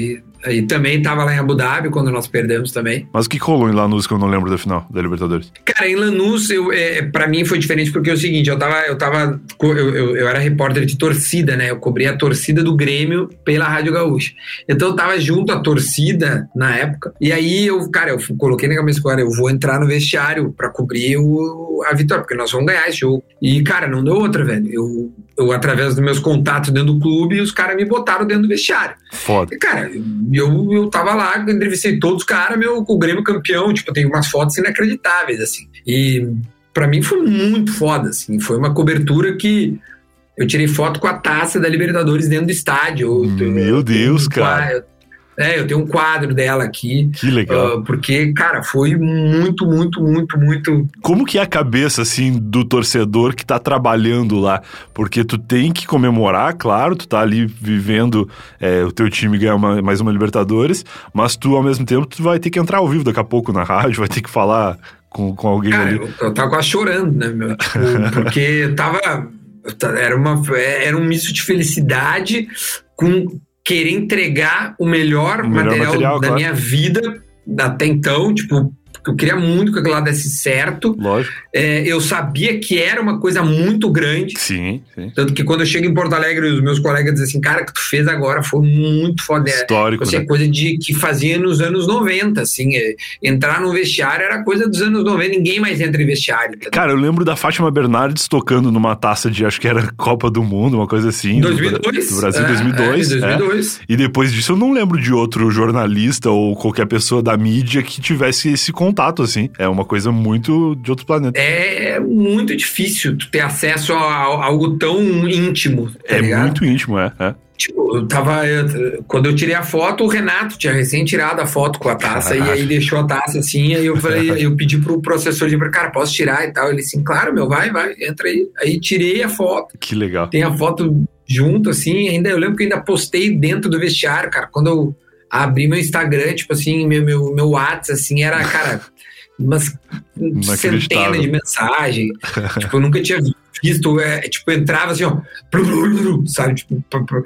E também tava lá em Abu Dhabi quando nós perdemos também. Mas o que rolou em Lanús que eu não lembro da final da Libertadores? Cara, em Lanús, eu, é, pra mim foi diferente porque é o seguinte, eu tava, eu tava, eu, eu, eu era repórter de torcida, né? Eu cobria a torcida do Grêmio pela Rádio Gaúcha. Então eu tava junto à torcida na época. E aí eu, cara, eu coloquei na cabeça, cara, eu vou entrar no vestiário pra cobrir o, a vitória, porque nós vamos ganhar esse jogo. E, cara, não deu outra, velho. Eu, eu através dos meus contatos dentro do clube, os caras me botaram dentro do vestiário. Foda. E, cara, eu, eu tava lá, entrevistei todos os caras, meu, com o Grêmio campeão, tipo, tem umas fotos inacreditáveis, assim. E pra mim foi muito foda, assim. Foi uma cobertura que eu tirei foto com a taça da Libertadores dentro do estádio. Meu eu, Deus, eu, cara. Eu, é, eu tenho um quadro dela aqui. Que legal. Uh, porque, cara, foi muito, muito, muito, muito... Como que é a cabeça, assim, do torcedor que tá trabalhando lá? Porque tu tem que comemorar, claro, tu tá ali vivendo é, o teu time ganhar uma, mais uma Libertadores, mas tu, ao mesmo tempo, tu vai ter que entrar ao vivo daqui a pouco na rádio, vai ter que falar com, com alguém cara, ali. Eu, eu tava quase chorando, né, meu? Tipo, porque tava... Era, uma, era um misto de felicidade com... querer entregar o melhor, o melhor material, material da claro. minha vida até então, tipo, eu queria muito que aquilo lá desse certo. Lógico. É, eu sabia que era uma coisa muito grande. Sim, sim. Tanto que quando eu chego em Porto Alegre, os meus colegas dizem assim, cara, o que tu fez agora foi muito foda. Histórico, assim, né? Coisa de, que fazia nos anos noventa, assim. É, entrar no vestiário era coisa dos anos noventa, ninguém mais entra em vestiário. Tá? Cara, eu lembro da Fátima Bernardes tocando numa taça de, acho que era Copa do Mundo, uma coisa assim. dois mil e dois. Do, do Brasil, é, dois mil e dois. É, dois mil e dois. É. E depois disso eu não lembro de outro jornalista ou qualquer pessoa da mídia que tivesse esse contato, assim. É uma coisa muito de outro planeta. É muito difícil tu ter acesso a, a algo tão íntimo. Tá é ligado? muito íntimo, é. é. Tipo, eu tava. Eu, quando eu tirei a foto, o Renato tinha recém tirado a foto com a taça. Caraca. E aí deixou a taça assim. Aí eu falei, eu pedi pro processor de cara, posso tirar e tal. Ele assim, claro, meu, vai, vai, entra aí. Aí tirei a foto. Que legal. Tem a foto junto, assim. Ainda, eu lembro que eu ainda postei dentro do vestiário, cara. Quando eu abri meu Instagram, tipo assim, meu, meu, meu WhatsApp, assim, era, cara. Umas centenas de mensagens. Tipo, eu nunca tinha visto. É, tipo, entrava assim, ó. Sabe? Tipo,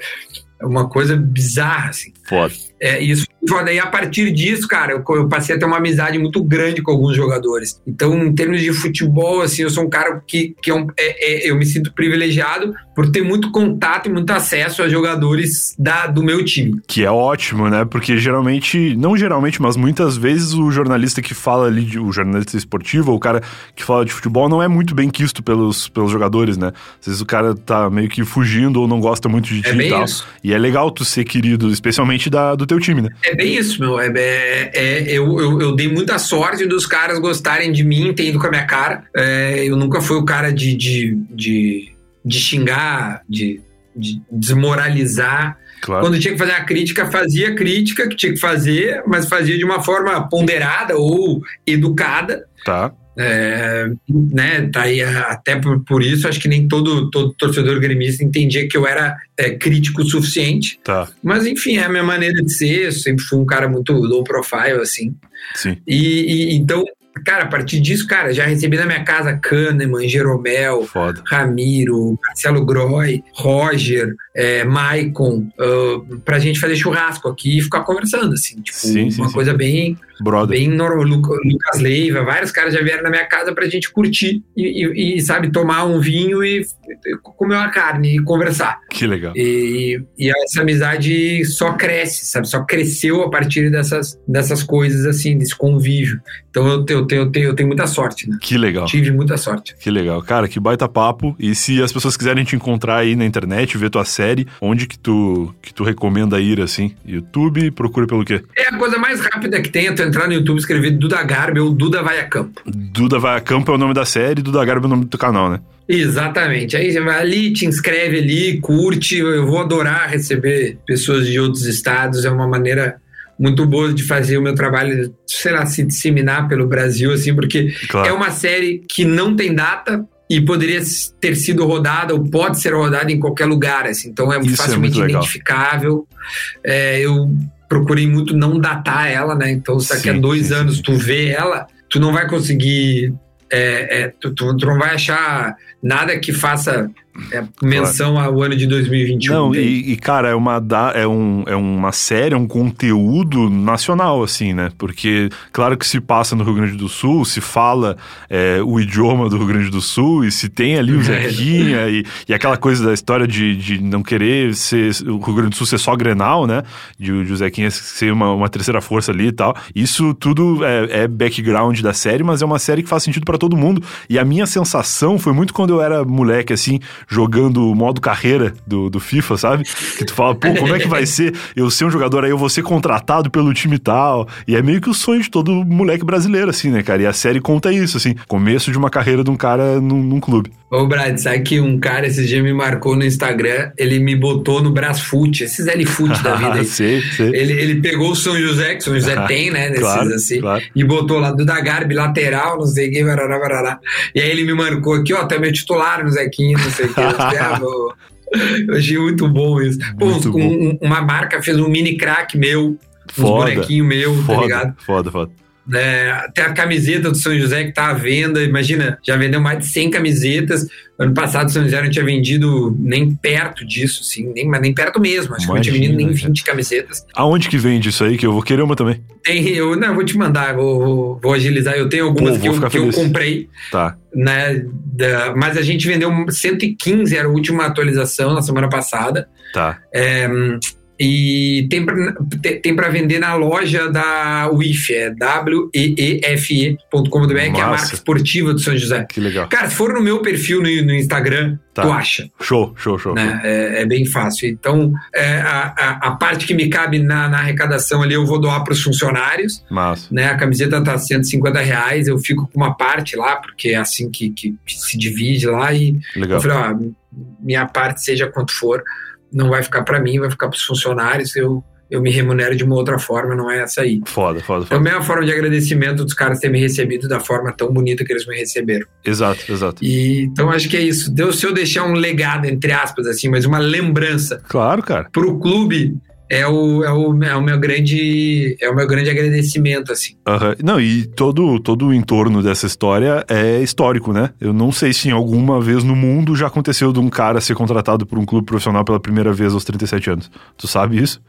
uma coisa bizarra, assim. Foda. É, isso, e a partir disso, cara, eu, eu passei a ter uma amizade muito grande com alguns jogadores. Então, em termos de futebol, assim, eu sou um cara que, que é um, é, é, eu me sinto privilegiado por ter muito contato e muito acesso a jogadores da, do meu time. Que é ótimo, né? Porque geralmente, não geralmente, mas muitas vezes o jornalista que fala ali, de, o jornalista esportivo, ou o cara que fala de futebol, não é muito bem quisto pelos, pelos jogadores, né? Às vezes o cara tá meio que fugindo ou não gosta muito de ti é e tal. Isso. E é legal tu ser querido, especialmente da, do teu time, né? É bem isso, meu. É, é, é, eu, eu, eu dei muita sorte dos caras gostarem de mim, ter ido com a minha cara. É, eu nunca fui o cara de, de, de, de xingar, de, de desmoralizar. Claro. Quando tinha que fazer a crítica, fazia a crítica que tinha que fazer, mas fazia de uma forma ponderada ou educada. Tá. É, né, tá aí, até por, por isso acho que nem todo, todo torcedor gremista entendia que eu era é, crítico o suficiente, tá. Mas enfim, é a minha maneira de ser, eu sempre fui um cara muito low profile assim. Sim. E, e então, cara, a partir disso, cara, já recebi na minha casa Kahneman, Jeromel, Foda. Ramiro, Marcelo Groy, Roger, é, Maicon, uh, pra gente fazer churrasco aqui e ficar conversando, assim, tipo, sim, sim, uma sim. coisa bem, Brother. bem normal. Lucas Leiva, vários caras já vieram na minha casa pra gente curtir e, e, e sabe, tomar um vinho e, e comer uma carne e conversar. Que legal. E, e essa amizade só cresce, sabe, só cresceu a partir dessas, dessas coisas, assim, desse convívio. Então eu, eu, tenho, eu, tenho, eu tenho muita sorte, né? Que legal. Tive muita sorte. Que legal. Cara, que baita papo. E se as pessoas quiserem te encontrar aí na internet, ver tua série, onde que tu, que tu recomenda ir, assim? YouTube, procura pelo quê? É a coisa mais rápida que tem, é tu entrar no YouTube e escrever Duda Garbi ou Duda Vai a Campo. Duda Vai a Campo é o nome da série, Duda Garbi é o nome do canal, né? Exatamente. Aí você vai ali, te inscreve ali, curte. Eu vou adorar receber pessoas de outros estados. É uma maneira muito boa de fazer o meu trabalho, sei lá, se disseminar pelo Brasil, assim, porque claro. É uma série que não tem data e poderia ter sido rodada ou pode ser rodada em qualquer lugar, assim. Então é Isso facilmente é identificável. É, eu procurei muito não datar ela, né? Então, se daqui a dois sim, anos sim. tu vê ela, tu não vai conseguir... É, é, tu, tu, tu não vai achar nada que faça É menção claro. Ao ano de dois mil e vinte e um. Não, e, e cara, é uma, é, um, é uma série, é um conteúdo nacional, assim, né? Porque, claro que se passa no Rio Grande do Sul, se fala é, o idioma do Rio Grande do Sul, e se tem ali o Zequinha, e, e aquela coisa da história de, de não querer ser, o Rio Grande do Sul ser só Grenal, né? De, de o Zequinha ser uma, uma terceira força ali e tal. Isso tudo é, é background da série, mas é uma série que faz sentido pra todo mundo. E a minha sensação foi muito quando eu era moleque, assim, jogando o modo carreira do, do FIFA, sabe? Que tu fala, pô, como é que vai ser eu ser um jogador, aí eu vou ser contratado pelo time tal. E é meio que o sonho de todo moleque brasileiro, assim, né, cara? E a série conta isso, assim, começo de uma carreira de um cara num, num clube. Ô, Brad, sabe que um cara esses dias me marcou no Instagram, ele me botou no Brasfoot, esses L-Foot da vida aí. sei, sei. Ele, ele pegou o São José, que o São José tem, né, nesses claro, assim, claro. E botou lá do Dagarbi, lateral, não sei o que, barará, barará. E aí ele me marcou aqui, ó, tá meu titular no Zequinha, não sei o que. Eu achei muito bom isso. Pô, muito um, bom. Uma marca fez um mini crack meu, foda, uns bonequinhos meu, foda, tá ligado? Foda, foda. É, tem a camiseta do São José que tá à venda, imagina, já vendeu mais de cem camisetas. Ano passado o São José não tinha vendido nem perto disso, assim, nem, mas nem perto mesmo, acho imagina, que não tinha vendido nem vinte camisetas. Aonde que vende isso aí, que eu vou querer uma também? Tem, eu não, eu vou te mandar, vou, vou agilizar, eu tenho algumas Pô, que, eu, que eu comprei, tá. Né, da, mas a gente vendeu cento e quinze, era a última atualização na semana passada. Tá. É, e tem pra, tem pra vender na loja da W E F, é W E E F E ponto com ponto B R, que é a marca esportiva do São José. Que legal. Cara, se for no meu perfil no, no Instagram, tá. Tu acha. Show, show, show. Né? show. É, é bem fácil. Então, é, a, a, a parte que me cabe na, na arrecadação ali, eu vou doar para os funcionários. Massa. Né? A camiseta tá cento e cinquenta reais, eu fico com uma parte lá, porque é assim que, que, que se divide lá. E legal. Eu falei, ó, minha parte, seja quanto for, não vai ficar para mim, vai ficar para os funcionários, eu, eu me remunero de uma outra forma, não é essa aí. Foda, foda, foda. Também é uma forma de agradecimento dos caras terem me recebido da forma tão bonita que eles me receberam. Exato, exato. E, então acho que é isso. Deu, se eu deixar um legado, entre aspas, assim, mas uma lembrança. Claro, cara. Pro clube, é o, é o, é o meu grande é o meu grande agradecimento, assim. Uhum. Não, e todo, todo o entorno dessa história é histórico, né? Eu não sei se em alguma vez no mundo já aconteceu de um cara ser contratado por um clube profissional pela primeira vez aos trinta e sete anos. Tu sabe isso?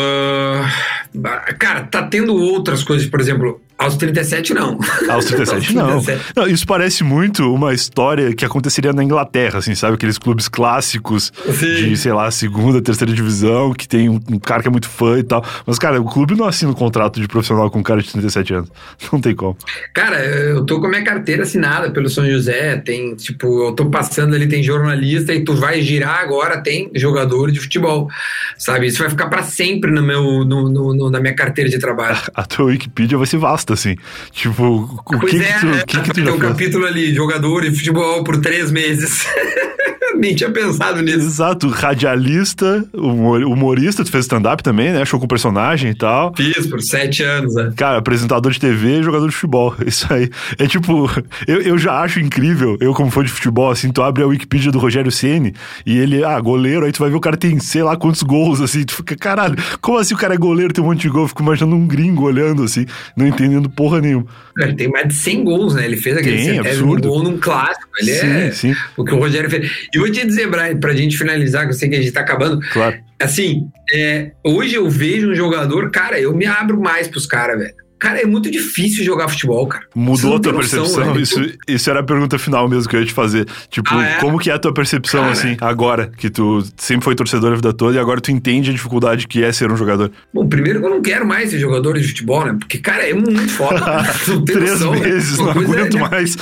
Uh, cara, tá tendo outras coisas, por exemplo, aos trinta e sete não. Aos trinta e sete não. Não. Isso parece muito uma história que aconteceria na Inglaterra, assim, sabe? Aqueles clubes clássicos Sim. de, sei lá, segunda, terceira divisão, que tem um, um cara que é muito fã e tal. Mas, cara, o clube não assina um contrato de profissional com um cara de trinta e sete anos. Não tem como. Cara, eu tô com a minha carteira assinada pelo São José, tem, tipo, eu tô passando ali, tem jornalista, e tu vai girar agora, tem jogador de futebol, sabe? Isso vai ficar pra sempre no meu, no, no, no, na minha carteira de trabalho. A, a tua Wikipedia vai ser vasta, assim. Tipo, o pois que, é, que tu, é, que que tu tem já um fez? capítulo ali, jogador de futebol por três meses. Nem tinha pensado nisso. Exato, radialista, humorista, tu fez stand-up também, né? Show com personagem e tal. Fiz por sete anos, né? Cara, apresentador de T V e jogador de futebol. Isso aí. É tipo, eu, eu já acho incrível, eu como fã de futebol, assim, tu abre a Wikipedia do Rogério Ceni e ele, ah, goleiro, aí tu vai ver o cara tem sei lá quantos gols, assim, tu fica, caralho, como assim o cara é goleiro, tem um monte de gol? Eu fico imaginando um gringo olhando, assim, não entendendo porra nenhuma. Ele tem mais de cem gols, né? Ele fez aquele centésimo gol num clássico. Ele sim, é sim. O que o Rogério fez. E vou te dizer, Brian, pra gente finalizar, que eu sei que a gente tá acabando. Claro. Assim, é, hoje eu vejo um jogador, cara, eu me abro mais pros caras, velho. Cara, é muito difícil jogar futebol, cara. Mudou a tua percepção? Isso, isso era a pergunta final mesmo que eu ia te fazer. Tipo, ah, é? Como que é a tua percepção, cara, assim, agora? Que tu sempre foi torcedor a vida toda e agora tu entende a dificuldade que é ser um jogador. Bom, primeiro que eu não quero mais ser jogador de futebol, né? Porque, cara, é muito foda. Não Três noção, meses, né? Não aguento é, mais.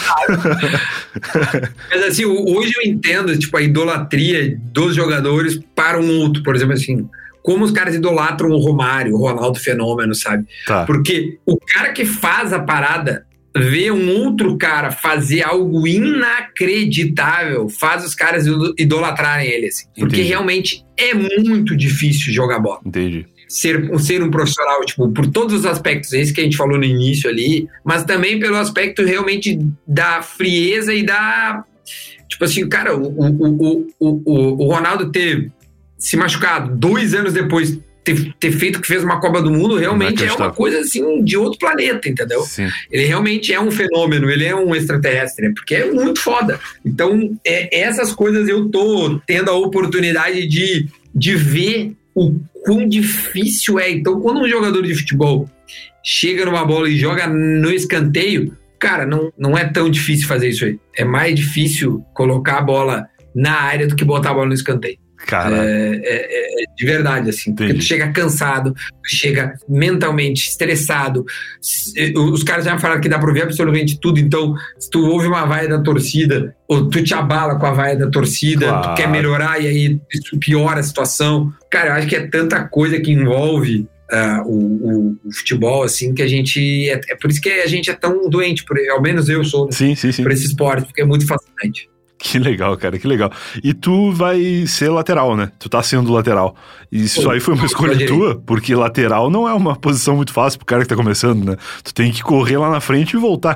Mas assim, hoje eu entendo, tipo, a idolatria dos jogadores para um outro, por exemplo, assim... Como os caras idolatram o Romário, o Ronaldo Fenômeno, sabe? Tá. Porque o cara que faz a parada, vê um outro cara fazer algo inacreditável, faz os caras idolatrarem ele, assim. Porque Entendi. Realmente é muito difícil jogar bola. Entendi. Ser, ser um profissional, tipo, por todos os aspectos, esse que a gente falou no início ali, mas também pelo aspecto realmente da frieza e da... Tipo assim, cara, o, o, o, o, o, o Ronaldo teve... se machucado, dois anos depois ter, ter feito o que fez uma Copa do Mundo realmente é, é uma coisa assim de outro planeta, entendeu? Sim. Ele realmente é um fenômeno, ele é um extraterrestre, né? Porque é muito foda. Então, é, essas coisas eu tô tendo a oportunidade de, de ver o quão difícil é. Então, quando um jogador de futebol chega numa bola e joga no escanteio, cara, não, não é tão difícil fazer isso aí. É mais difícil colocar a bola na área do que botar a bola no escanteio. Cara, é, é, é de verdade, assim, porque tu chega cansado, tu chega mentalmente estressado. Os caras já falaram que dá pra ouvir absolutamente tudo, então se tu ouve uma vaia da torcida, ou tu te abala com a vaia da torcida, claro. Tu quer melhorar e aí isso piora a situação. Cara, eu acho que é tanta coisa que envolve uh, o, o, o futebol, assim, que a gente... É, é por isso que a gente é tão doente, por, ao menos eu sou, né, sim, sim, sim. por esse esporte, porque é muito fascinante. Que legal, cara, que legal. E tu vai ser lateral, né? Tu tá sendo lateral. E isso aí foi uma escolha tua, porque lateral não é uma posição muito fácil pro cara que tá começando, né? Tu tem que correr lá na frente e voltar.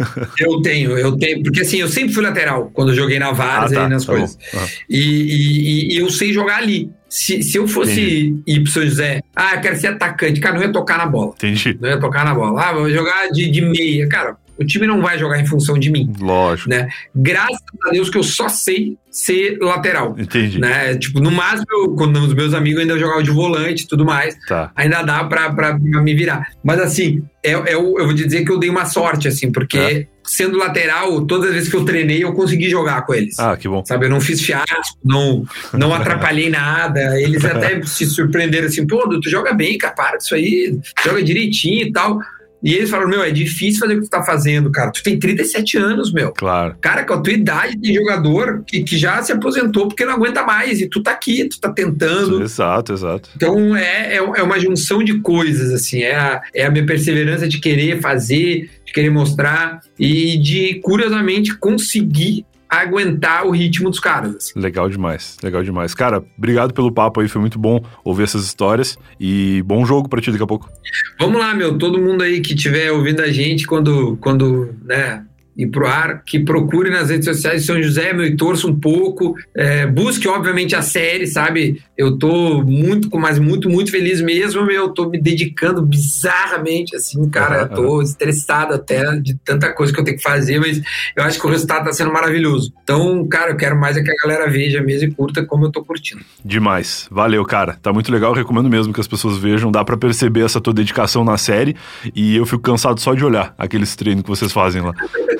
Eu tenho, eu tenho. Porque assim, eu sempre fui lateral quando eu joguei na Várzea ah, tá, e nas tá coisas. Ah. E, e, e eu sei jogar ali. Se, se eu fosse Entendi. ir pro São José, ah, eu quero ser atacante, cara, não ia tocar na bola. Entendi. Não ia tocar na bola. Ah, vou jogar de, de meia. Cara, o time não vai jogar em função de mim. Lógico. Né? Graças a Deus que eu só sei ser lateral. Entendi. Né? Tipo, no máximo, eu, quando os meus amigos ainda jogavam de volante e tudo mais, tá. ainda dá pra, pra, pra me virar. Mas assim, é, é, eu vou te dizer que eu dei uma sorte, assim, porque é. sendo lateral, todas as vezes que eu treinei, eu consegui jogar com eles. Ah, que bom. Sabe, eu não fiz fiasco, não, não atrapalhei nada. Eles até se surpreenderam assim, pô, tu joga bem, cara, para disso aí, joga direitinho e tal. E eles falaram, meu, é difícil fazer o que tu tá fazendo, cara. Tu tem trinta e sete anos, meu. Claro. Cara, com a tua idade de jogador que, que já se aposentou porque não aguenta mais. E tu tá aqui, tu tá tentando. Exato, exato. Então, é, é, é uma junção de coisas, assim. É a, é a minha perseverança de querer fazer, de querer mostrar e de, curiosamente, conseguir aguentar o ritmo dos caras. Assim. Legal demais, legal demais. Cara, obrigado pelo papo aí, foi muito bom ouvir essas histórias e bom jogo pra ti daqui a pouco. Vamos lá, meu, todo mundo aí que estiver ouvindo a gente quando, quando né, ir pro ar, que procure nas redes sociais de São José, meu, e torça um pouco, é, busque obviamente a série, sabe, eu tô muito, mas muito, muito feliz mesmo, meu, eu tô me dedicando bizarramente, assim, cara, uhum, eu tô uhum. estressado até de tanta coisa que eu tenho que fazer, mas eu acho que o resultado tá sendo maravilhoso, então, cara, eu quero mais é que a galera veja mesmo e curta como eu tô curtindo. Demais, valeu, cara, tá muito legal, eu recomendo mesmo que as pessoas vejam, dá pra perceber essa tua dedicação na série, e eu fico cansado só de olhar aqueles treinos que vocês fazem lá.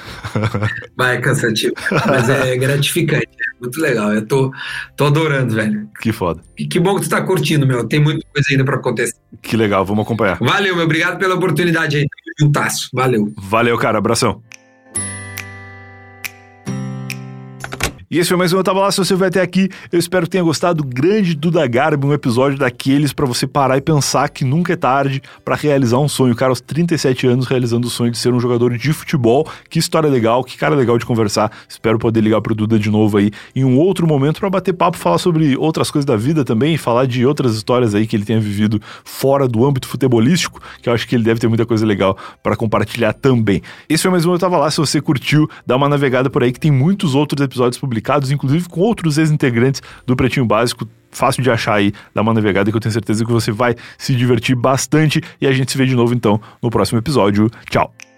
Vai, cansativo, mas é gratificante, é muito legal, eu tô, tô adorando, velho. Que foda. E que bom que tu tá curtindo, meu, tem muita coisa ainda pra acontecer. Que legal, vamos acompanhar. Valeu, meu, obrigado pela oportunidade aí, juntasso, valeu. Valeu, cara, abração. E esse foi mais um Eu Tava Lá. Se você vai até aqui, eu espero que tenha gostado. Grande Duda Garbi, um episódio daqueles pra você parar e pensar que nunca é tarde pra realizar um sonho. Cara, aos trinta e sete anos, realizando o sonho de ser um jogador de futebol. Que história legal, que cara legal de conversar. Espero poder ligar pro Duda de novo aí em um outro momento pra bater papo, falar sobre outras coisas da vida também, falar de outras histórias aí que ele tenha vivido fora do âmbito futebolístico, que eu acho que ele deve ter muita coisa legal pra compartilhar também. Esse foi mais um Eu Tava Lá. Se você curtiu, dá uma navegada por aí que tem muitos outros episódios publicados, inclusive com outros ex-integrantes do Pretinho Básico, fácil de achar aí, dá uma navegada que eu tenho certeza que você vai se divertir bastante e a gente se vê de novo então no próximo episódio. Tchau!